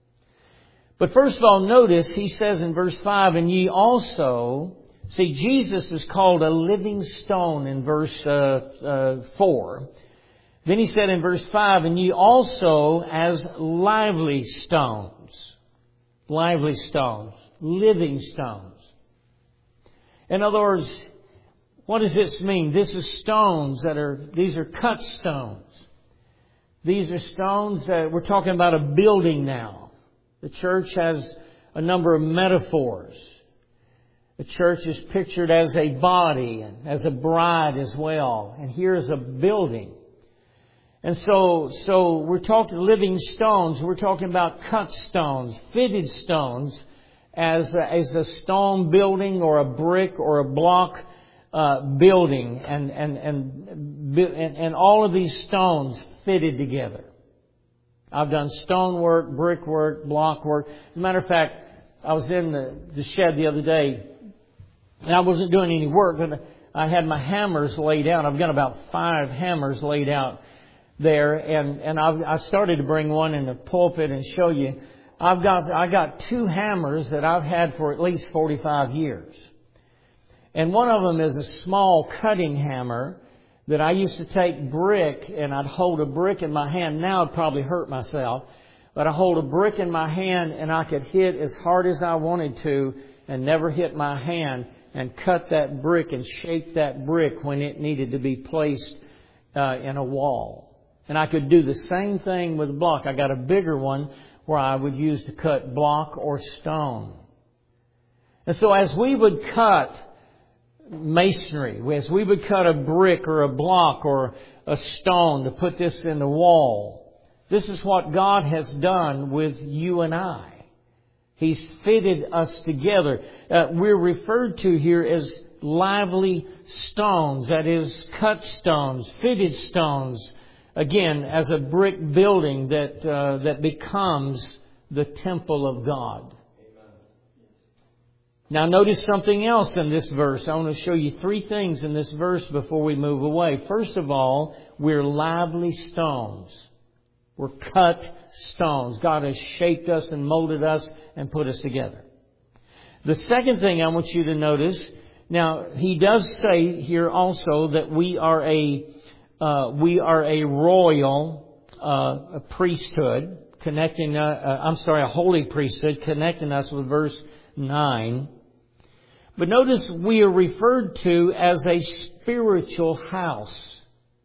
But first of all, notice He says in verse five, and ye also, see, Jesus is called a living stone in verse uh, uh, four. Then He said in verse five, and ye also as lively stones. Lively stones. Living stones. In other words, what does this mean? This is stones that are, these are cut stones. These are stones that we're talking about a building now. The church has a number of metaphors. The church is pictured as a body and as a bride as well. And here is a building. And so, so we're talking living stones. We're talking about cut stones, fitted stones, as a, as a stone building or a brick or a block uh, building, and and and and and all of these stones fitted together. I've done stonework, brickwork, block work. As a matter of fact, I was in the, the shed the other day, and I wasn't doing any work, but I had my hammers laid out. I've got about five hammers laid out there, and and I've, I started to bring one in the pulpit and show you. I've got I got two hammers that I've had for at least forty-five years, and one of them is a small cutting hammer that I used to take brick, and I'd hold a brick in my hand. Now I'd probably hurt myself, but I hold a brick in my hand, and I could hit as hard as I wanted to, and never hit my hand, and cut that brick and shape that brick when it needed to be placed uh, in a wall. And I could do the same thing with block. I got a bigger one where I would use to cut block or stone. And so as we would cut masonry, as we would cut a brick or a block or a stone to put this in the wall, This is what God has done with you and I. He's fitted us together. Uh, we're referred to here as lively stones, that is, cut stones, fitted stones, again, as a brick building that uh, that becomes the temple of God. Now notice something else in this verse. I want to show you three things in this verse before we move away. First of all, we're lively stones. We're cut stones. God has shaped us and molded us and put us together. The second thing I want you to notice, now He does say here also that we are a uh, we are a royal uh, a priesthood, connecting. Uh, uh, I'm sorry, a holy priesthood, connecting us with verse nine. But notice we are referred to as a spiritual house.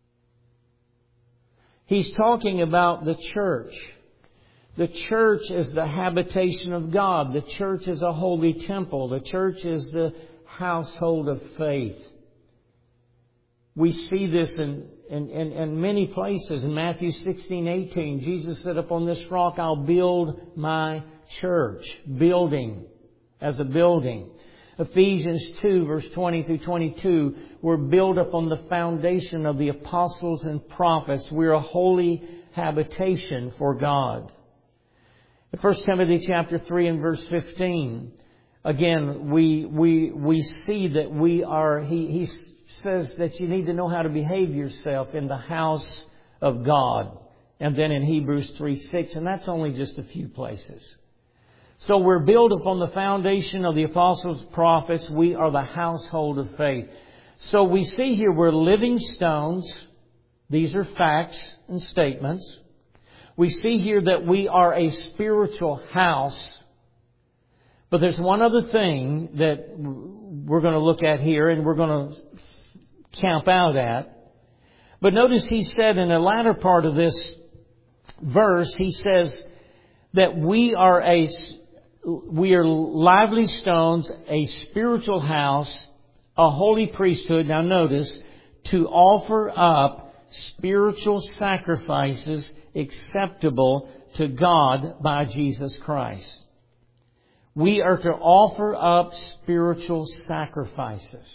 He's talking about the church. The church is the habitation of God. The church is a holy temple. The church is the household of faith. We see this in, in, in, in many places. In Matthew sixteen eighteen, Jesus said, "Upon this rock I'll build my church." Building as a building. Ephesians two, verse twenty through twenty-two, we're built upon the foundation of the apostles and prophets. We're a holy habitation for God. In First Timothy chapter three and verse fifteen, again, we we we see that we are, he, he says that you need to know how to behave yourself in the house of God. And then in Hebrews three six, and that's only just a few places. So we're built upon the foundation of the apostles, prophets. We are the household of faith. So we see here we're living stones. These are facts and statements. We see here that we are a spiritual house. But there's one other thing that we're going to look at here and we're going to camp out at. But notice he said in the latter part of this verse, he says that we are a We are lively stones, a spiritual house, a holy priesthood. Now notice, to offer up spiritual sacrifices acceptable to God by Jesus Christ. We are to offer up spiritual sacrifices.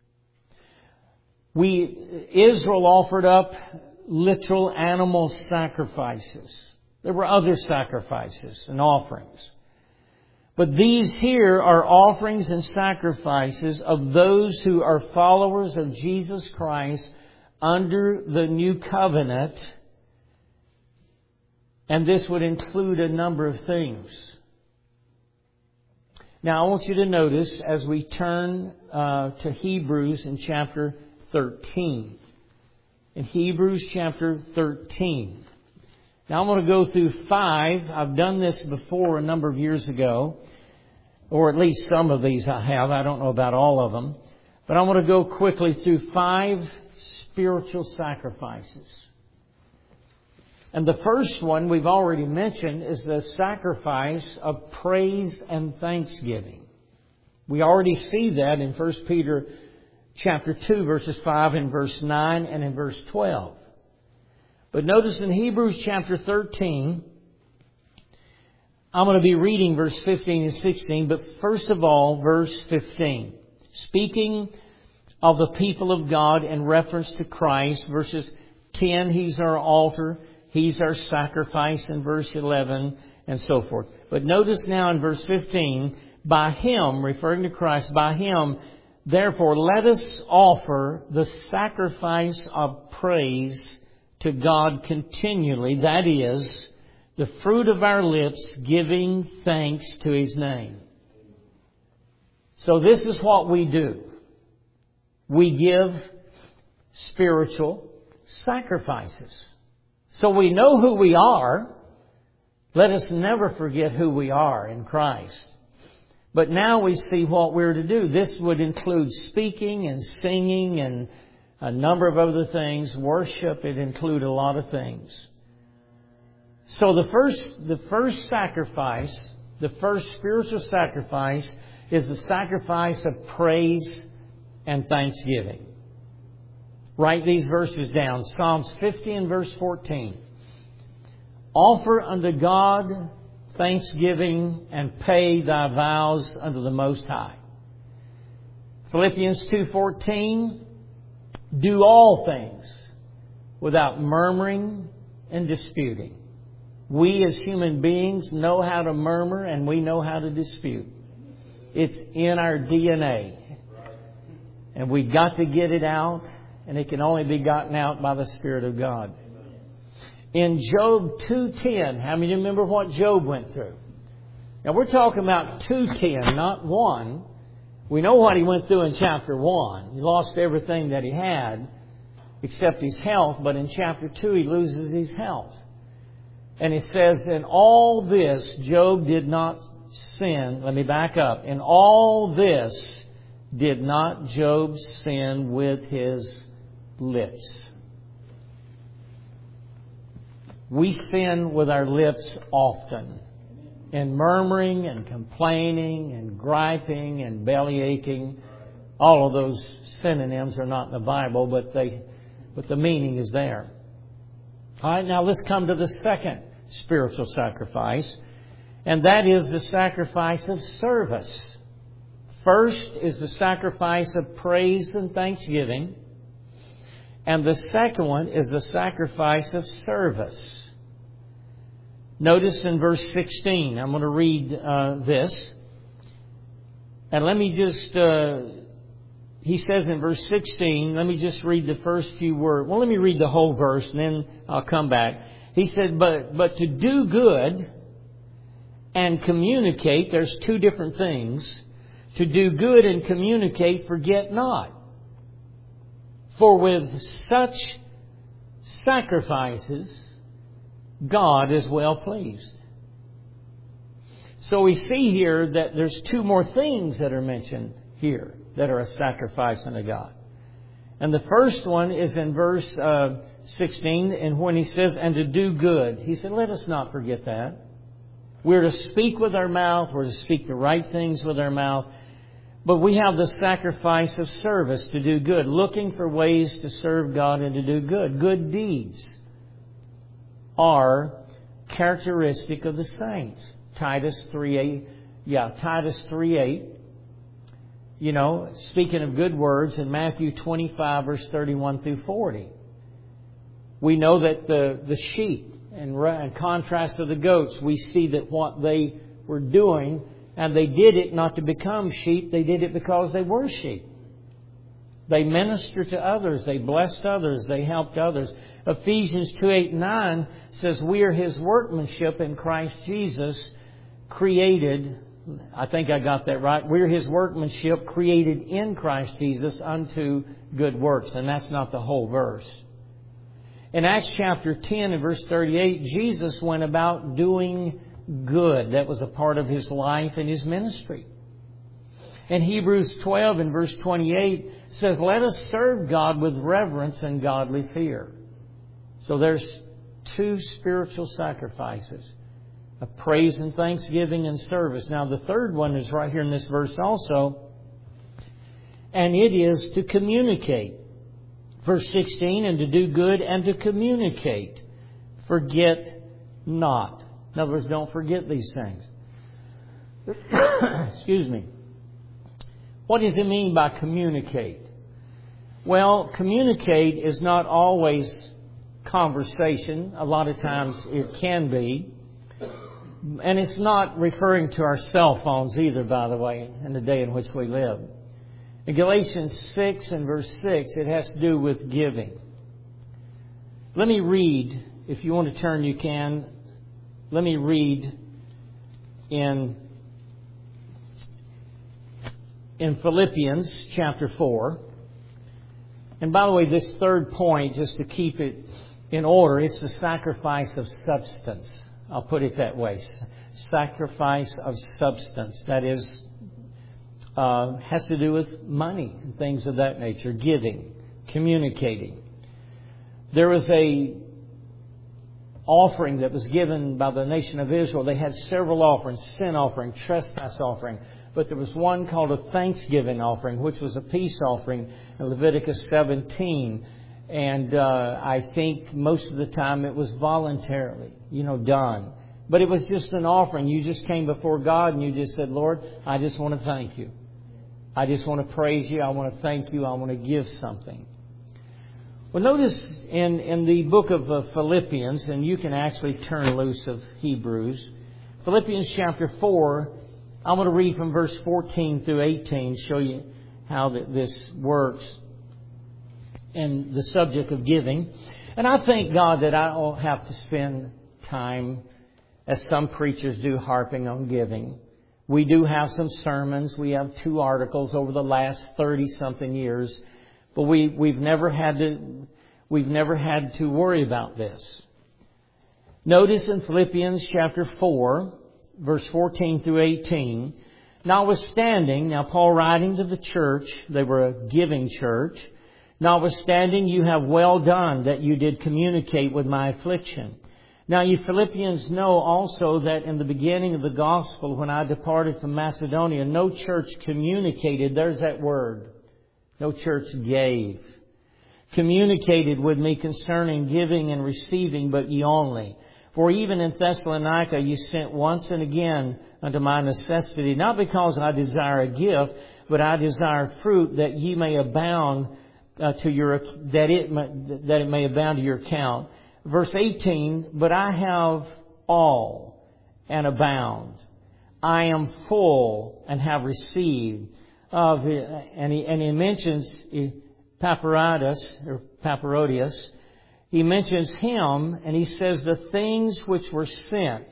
We, Israel offered up literal animal sacrifices. There were other sacrifices and offerings. But these here are offerings and sacrifices of those who are followers of Jesus Christ under the new covenant. And this would include a number of things. Now I want you to notice as we turn uh, to Hebrews in chapter thirteen. In Hebrews chapter thirteen. Now I'm going to go through five. I've done this before a number of years ago. Or at least some of these I have. I don't know about all of them. But I want to go quickly through five spiritual sacrifices. And the first one we've already mentioned is the sacrifice of praise and thanksgiving. We already see that in First Peter chapter two, verses five and verse nine and in verse twelve. But notice in Hebrews chapter thirteen, I'm going to be reading verse fifteen and sixteen, but first of all, verse fifteen. Speaking of the people of God in reference to Christ, verses ten, He's our altar, He's our sacrifice in verse eleven, and so forth. But notice now in verse fifteen, by Him, referring to Christ, by Him, therefore let us offer the sacrifice of praise to God continually, that is, the fruit of our lips, giving thanks to His name. So this is what we do. We give spiritual sacrifices. So we know who we are. Let us never forget who we are in Christ. But now we see what we're to do. This would include speaking and singing and a number of other things. Worship, it include a lot of things. So the first, the first sacrifice, the first spiritual sacrifice is the sacrifice of praise and thanksgiving. Write these verses down. Psalms fifty and verse fourteen. Offer unto God thanksgiving and pay thy vows unto the Most High. Philippians two fourteen, do all things without murmuring and disputing. We as human beings know how to murmur and we know how to dispute. It's in our D N A. And we got to get it out, and it can only be gotten out by the Spirit of God. In Job two ten, how many remember what Job went through? Now we're talking about two ten, not one. We know what he went through in chapter one. He lost everything that he had except his health, but in chapter two he loses his health. And it says, in all this Job did not sin. Let me back up. In all this did not Job sin with his lips. We sin with our lips often. In murmuring and complaining and griping and belly aching. All of those synonyms are not in the Bible, but they, but the meaning is there. All right, now let's come to the second spiritual sacrifice. And that is the sacrifice of service. First is the sacrifice of praise and thanksgiving. And the second one is the sacrifice of service. Notice in verse sixteen, I'm going to read uh, this. And let me just, uh, he says in verse sixteen, let me just read the first few words. Well, let me read the whole verse and then I'll come back. He said, but, but to do good and communicate, there's two different things. To do good and communicate, forget not. For with such sacrifices, God is well pleased. So we see here that there's two more things that are mentioned here that are a sacrifice unto God. And the first one is in verse uh, sixteen, and when he says, and to do good. He said, let us not forget that. We're to speak with our mouth. We're to speak the right things with our mouth. But we have the sacrifice of service to do good, looking for ways to serve God and to do good. Good deeds are characteristic of the saints. Titus three eight, yeah, Titus three eight. You know, speaking of good words, in Matthew twenty-five, verse thirty-one through forty. We know that the, the sheep, in, in contrast to the goats, we see that what they were doing, and they did it not to become sheep, they did it because they were sheep. They ministered to others, they blessed others, they helped others. Ephesians two eight and nine says, we are His workmanship in Christ Jesus, created, I think I got that right, we're His workmanship created in Christ Jesus unto good works. And that's not the whole verse. In Acts chapter ten and verse thirty-eight, Jesus went about doing good. That was a part of His life and His ministry. And Hebrews twelve and verse twenty-eight says, let us serve God with reverence and godly fear. So there's two spiritual sacrifices, of praise and thanksgiving and service. Now the third one is right here in this verse also, and it is to communicate. Verse sixteen, and to do good and to communicate. Forget not. In other words, don't forget these things. Excuse me. What does it mean by communicate? Well, communicate is not always conversation. A lot of times it can be. And it's not referring to our cell phones either, by the way, in the day in which we live. In Galatians six and verse six, it has to do with giving. Let me read, if you want to turn, you can. Let me read in, in Philippians chapter four. And by the way, this third point, just to keep it in order, it's the sacrifice of substance. I'll put it that way. Sacrifice of substance. That is, uh, has to do with money and things of that nature. Giving, communicating. There was a offering that was given by the nation of Israel. They had several offerings: sin offering, trespass offering. But there was one called a thanksgiving offering, which was a peace offering in Leviticus seventeen. And uh, I think most of the time it was voluntarily, you know, done. But it was just an offering. You just came before God and you just said, Lord, I just want to thank you. I just want to praise you. I want to thank you. I want to give something. Well, notice in, in the book of uh, Philippians, and you can actually turn loose of Hebrews, Philippians chapter four, I want to read from verse fourteen through eighteen, show you how that this works and the subject of giving. And I thank God that I don't have to spend time, as some preachers do, harping on giving. We do have some sermons. We have two articles over the last thirty-something years. But we, we've never had to, we've never had to worry about this. Notice in Philippians chapter four, verse fourteen through eighteen, notwithstanding, now Paul writing to the church, they were a giving church, notwithstanding you have well done that you did communicate with my affliction. Now you Philippians know also that in the beginning of the gospel, when I departed from Macedonia, no church communicated, there's that word, no church gave, communicated with me concerning giving and receiving, but ye only. For even in Thessalonica you sent once and again unto my necessity, not because I desire a gift, but I desire fruit, that ye may abound uh, to your that it may, that it may abound to your account. Verse eighteen, but I have all and abound. I am full and have received of, and he and he mentions Epaphroditus or Epaphroditus. He mentions him, and he says, the things which were sent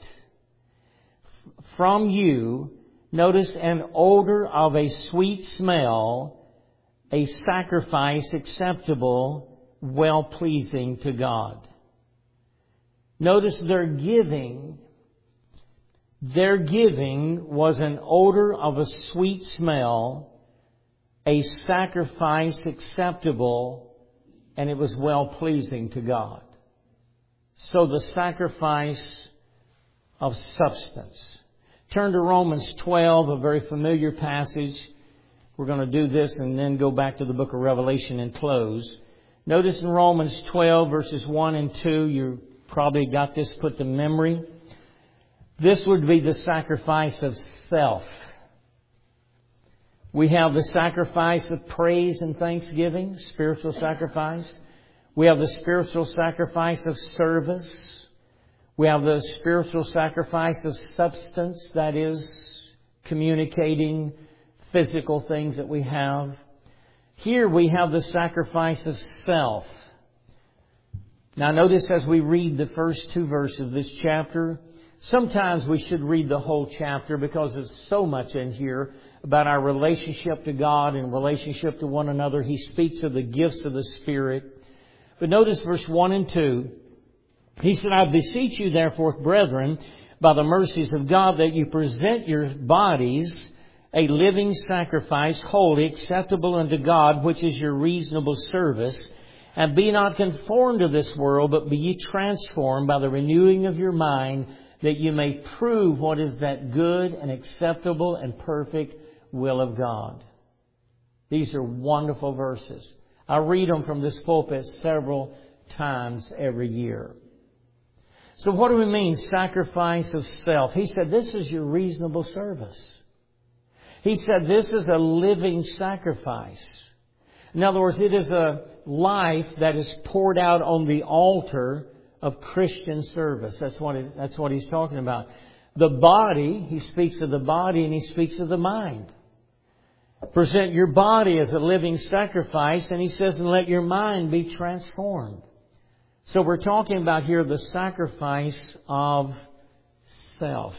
from you, notice, an odor of a sweet smell, a sacrifice acceptable, well-pleasing to God. Notice their giving, their giving was an odor of a sweet smell, a sacrifice acceptable, and it was well-pleasing to God. So the sacrifice of substance. Turn to Romans twelve, a very familiar passage. We're going to do this and then go back to the book of Revelation and close. Notice in Romans twelve, verses one and two, you probably got this put to memory. This would be the sacrifice of self. We have the sacrifice of praise and thanksgiving, spiritual sacrifice. We have the spiritual sacrifice of service. We have the spiritual sacrifice of substance, that is, communicating physical things that we have. Here we have the sacrifice of self. Now notice as we read the first two verses of this chapter, sometimes we should read the whole chapter because there's so much in here about our relationship to God and relationship to one another. He speaks of the gifts of the Spirit. But notice verse one and two. He said, I beseech you therefore, brethren, by the mercies of God, that you present your bodies a living sacrifice, holy, acceptable unto God, which is your reasonable service. And be not conformed to this world, but be ye transformed by the renewing of your mind, that you may prove what is that good and acceptable and perfect will of God. These are wonderful verses. I read them from this pulpit several times every year. So what do we mean, sacrifice of self? He said, this is your reasonable service. He said, this is a living sacrifice. In other words, it is a life that is poured out on the altar of Christian service. That's what, it, that's what he's talking about. The body, he speaks of the body and he speaks of the mind. Present your body as a living sacrifice, and he says, and let your mind be transformed. So we're talking about here the sacrifice of self.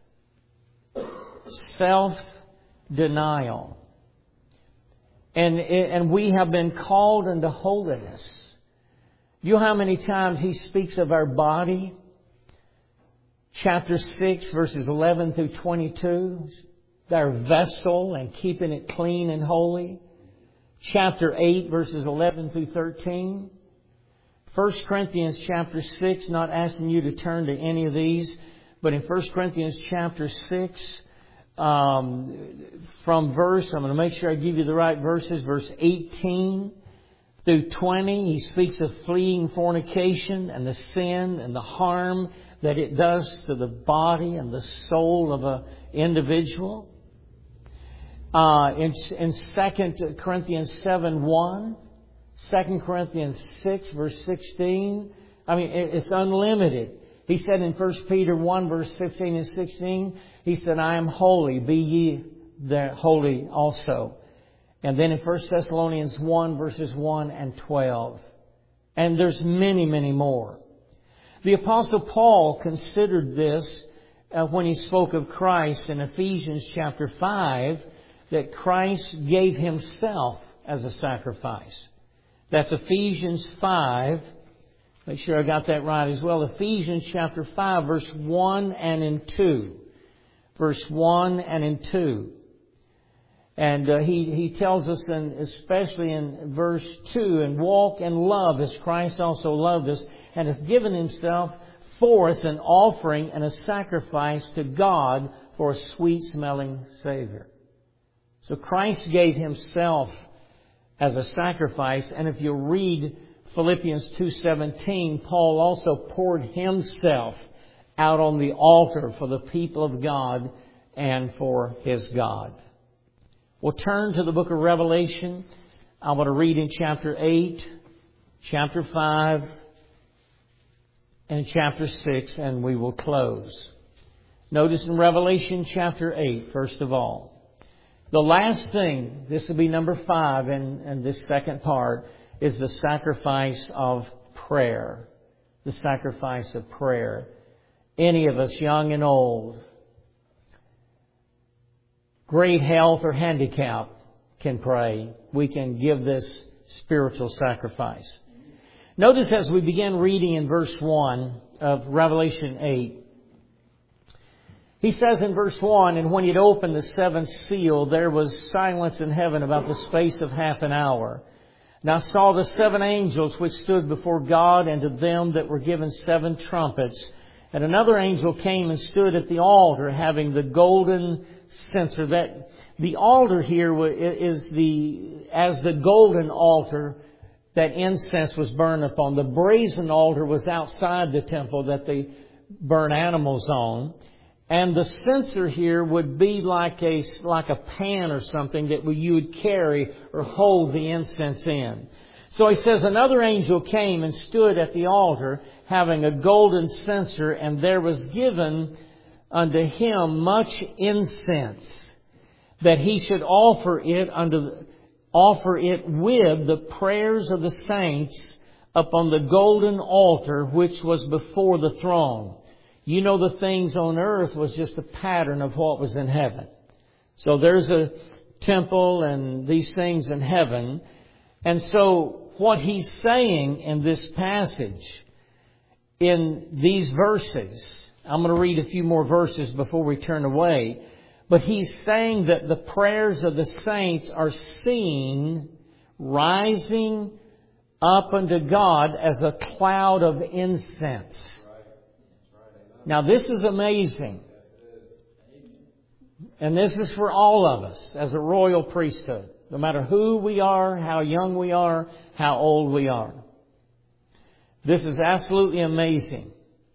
Self-denial. And, and we have been called into holiness. You know how many times he speaks of our body? Chapter six, verses eleven through twenty-two. Our vessel and keeping it clean and holy. Chapter eight, verses eleven through thirteen. First Corinthians chapter six, not asking you to turn to any of these, but in First Corinthians chapter six, um, from verse, I'm going to make sure I give you the right verses, verse eighteen Through twenty, he speaks of fleeing fornication and the sin and the harm that it does to the body and the soul of an individual. Uh, in, in Second Corinthians seven one, Second Corinthians six verse sixteen, I mean, it, it's unlimited. He said in First Peter one verse fifteen and sixteen, he said, I am holy, be ye there holy also. And then in First Thessalonians one verses one and twelve. And there's many, many more. The Apostle Paul considered this uh, when he spoke of Christ in Ephesians chapter five, that Christ gave Himself as a sacrifice. That's Ephesians five. Make sure I got that right as well. Ephesians chapter five, verse one and in two. Verse one and in two. And uh, he, he tells us, in, especially in verse two, and walk in love as Christ also loved us, and hath given Himself for us an offering and a sacrifice to God for a sweet-smelling Savior. So Christ gave Himself as a sacrifice. And if you read Philippians two seventeen, Paul also poured himself out on the altar for the people of God and for his God. We'll turn to the book of Revelation. I want to read in chapter eight, chapter five, and chapter six, and we will close. Notice in Revelation chapter eight, first of all. The last thing, this will be number five in, in this second part, is the sacrifice of prayer. The sacrifice of prayer. Any of us, young and old, great health or handicap, can pray. We can give this spiritual sacrifice. Notice as we begin reading in verse one of Revelation eight, he says in verse one, and when he had opened the seventh seal, there was silence in heaven about the space of half an hour. And I saw the seven angels which stood before God, and to them that were given seven trumpets. And another angel came and stood at the altar, having the golden censer. That the altar here is the as the golden altar that incense was burned upon. The brazen altar was outside the temple that they burn animals on. And the censer here would be like a, like a pan or something that you would carry or hold the incense in. So he says, another angel came and stood at the altar, having a golden censer, and there was given unto him much incense, that he should offer it unto, offer it with the prayers of the saints upon the golden altar which was before the throne. You know, the things on earth was just a pattern of what was in heaven. So there's a temple and these things in heaven. And so what he's saying in this passage, in these verses, I'm going to read a few more verses before we turn away. But he's saying that the prayers of the saints are seen rising up unto God as a cloud of incense. Now this is amazing. And this is for all of us as a royal priesthood. No matter who we are, how young we are, how old we are. This is absolutely amazing.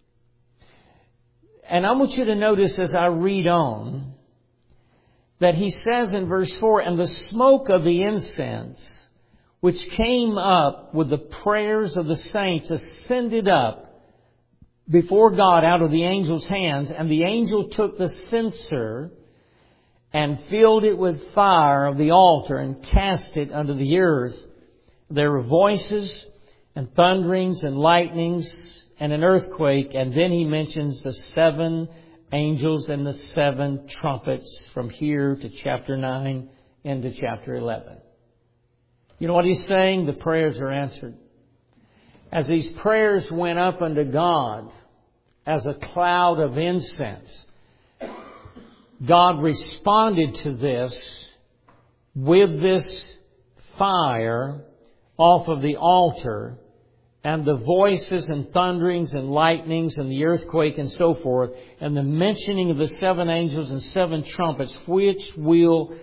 And I want you to notice as I read on that he says in verse four, and the smoke of the incense which came up with the prayers of the saints ascended up before God out of the angel's hands, and the angel took the censer and filled it with fire of the altar and cast it unto the earth. There were voices and thunderings and lightnings and an earthquake, and then he mentions the seven angels and the seven trumpets from here to chapter nine into chapter eleven. You know what he's saying? The prayers are answered. As these prayers went up unto God as a cloud of incense, God responded to this with this fire off of the altar, and the voices and thunderings and lightnings and the earthquake and so forth, and the mentioning of the seven angels and seven trumpets, which will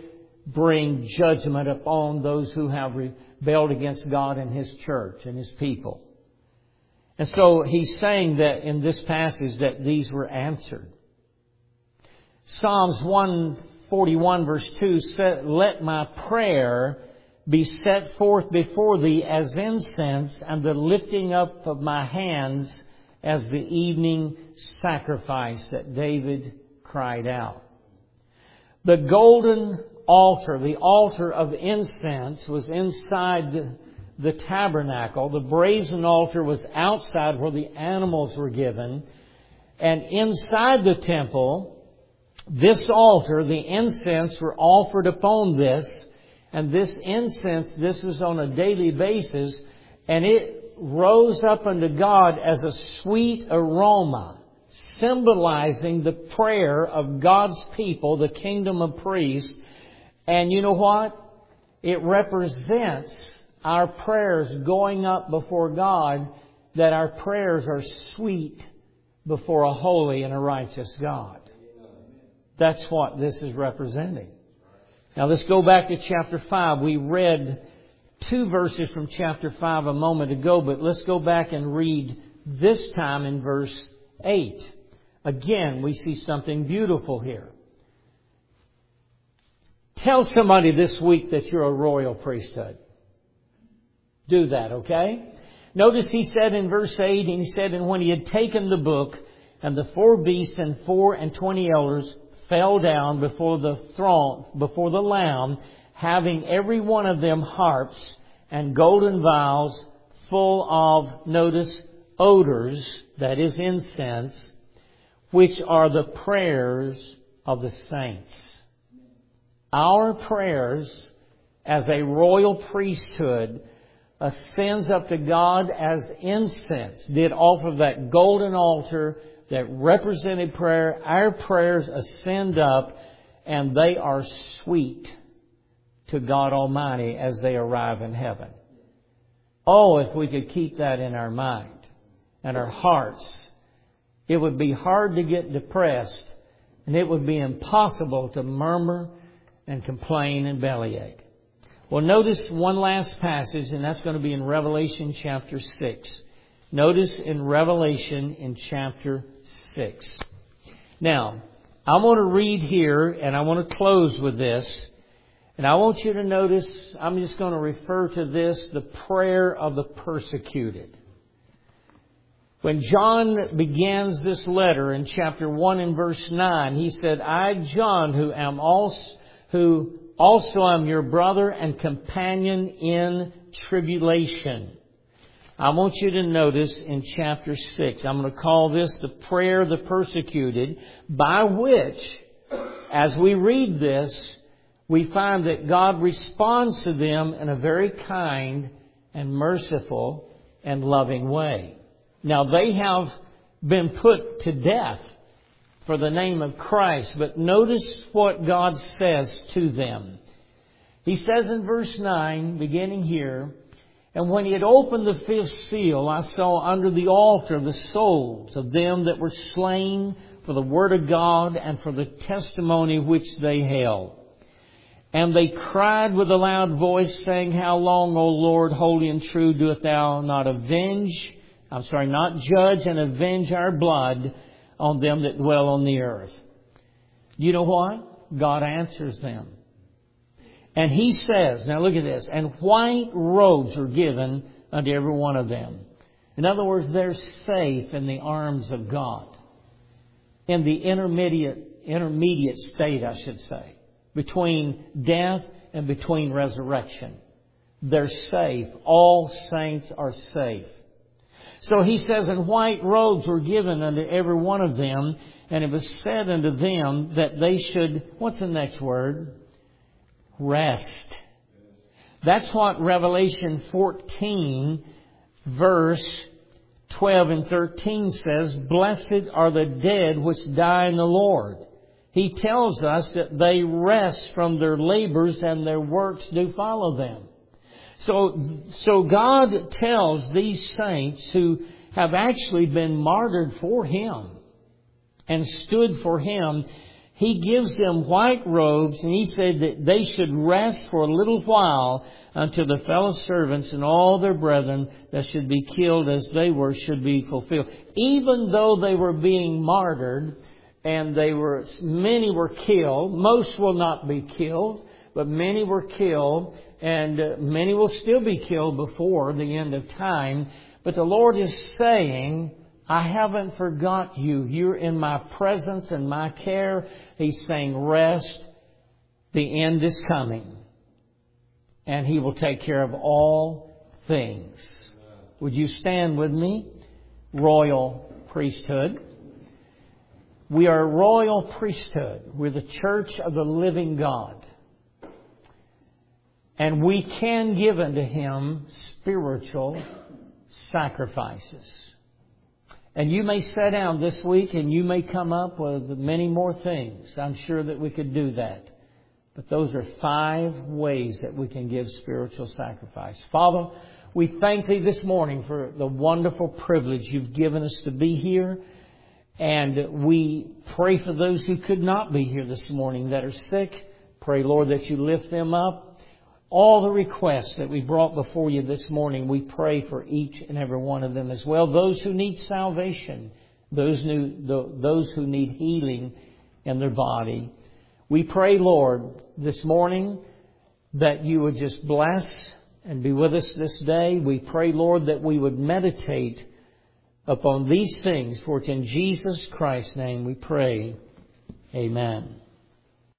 bring judgment upon those who have rebelled against God and His church and His people. And so He's saying that in this passage that these were answered. Psalms one forty-one verse two said, "Let my prayer be set forth before Thee as incense, and the lifting up of my hands as the evening sacrifice," that David cried out. The golden altar, the altar of incense, was inside the, the tabernacle. The brazen altar was outside where the animals were given. And inside the temple, this altar, the incense, were offered upon this. And this incense, this was on a daily basis, and it rose up unto God as a sweet aroma, symbolizing the prayer of God's people, the kingdom of priests. And you know what? It represents our prayers going up before God, that our prayers are sweet before a holy and a righteous God. That's what this is representing. Now let's go back to chapter five. We read two verses from chapter five a moment ago, but let's go back and read this time in verse eight. Again, we see something beautiful here. Tell somebody this week that you're a royal priesthood. Do that, okay? Notice he said in verse eight, and he said, "And when he had taken the book, and the four beasts and four and twenty elders fell down before the throne, before the Lamb, having every one of them harps and golden vials full of," notice, "odors," that is incense, "which are the prayers of the saints." Our prayers as a royal priesthood ascends up to God as incense, did off of that golden altar that represented prayer. Our prayers ascend up, and they are sweet to God Almighty as they arrive in heaven. Oh, if we could keep that in our mind and our hearts. It would be hard to get depressed, and it would be impossible to murmur and complain and bellyache. Well, notice one last passage, and that's going to be in Revelation chapter six. Notice in Revelation in chapter six. Now, I want to read here, and I want to close with this. And I want you to notice, I'm just going to refer to this, the prayer of the persecuted. When John begins this letter in chapter one and verse nine, he said, "I, John, who am also, who also am your brother and companion in tribulation." I want you to notice in chapter six, I'm going to call this the prayer of the persecuted, by which, as we read this, we find that God responds to them in a very kind and merciful and loving way. Now, they have been put to death for the name of Christ, but notice what God says to them. He says in verse nine, beginning here, "And when he had opened the fifth seal, I saw under the altar the souls of them that were slain for the word of God and for the testimony which they held. And they cried with a loud voice, saying, How long, O Lord, holy and true, doest thou not avenge, I'm sorry, not judge and avenge our blood on them that dwell on the earth?" You know what? God answers them. And He says, now look at this, "And white robes were given unto every one of them." In other words, they're safe in the arms of God. In the intermediate, intermediate state, I should say, between death and between resurrection. They're safe. All saints are safe. So He says, "And white robes were given unto every one of them, and it was said unto them that they should," what's the next word? Rest. That's what Revelation fourteen, verse twelve and thirteen says. "Blessed are the dead which die in the Lord." He tells us that they rest from their labors and their works do follow them. So, so God tells these saints who have actually been martyred for Him and stood for Him, He gives them white robes, and He said that they should rest for a little while until the fellow servants and all their brethren that should be killed as they were should be fulfilled. Even though they were being martyred, and they were many were killed, most will not be killed, but many were killed, and uh, many will still be killed before the end of time. But the Lord is saying, I haven't forgot you. You're in my presence and my care. He's saying, rest. The end is coming. And He will take care of all things. Would you stand with me? Royal priesthood. We are a royal priesthood. We're the church of the living God. And we can give unto Him spiritual sacrifices. And you may sit down this week and you may come up with many more things. I'm sure that we could do that. But those are five ways that we can give spiritual sacrifice. Father, we thank Thee this morning for the wonderful privilege You've given us to be here. And we pray for those who could not be here this morning that are sick. Pray, Lord, that You lift them up. All the requests that we brought before You this morning, we pray for each and every one of them as well. Those who need salvation, those who, those who need healing in their body. We pray, Lord, this morning that You would just bless and be with us this day. We pray, Lord, that we would meditate upon these things. For it's in Jesus Christ's name we pray. Amen.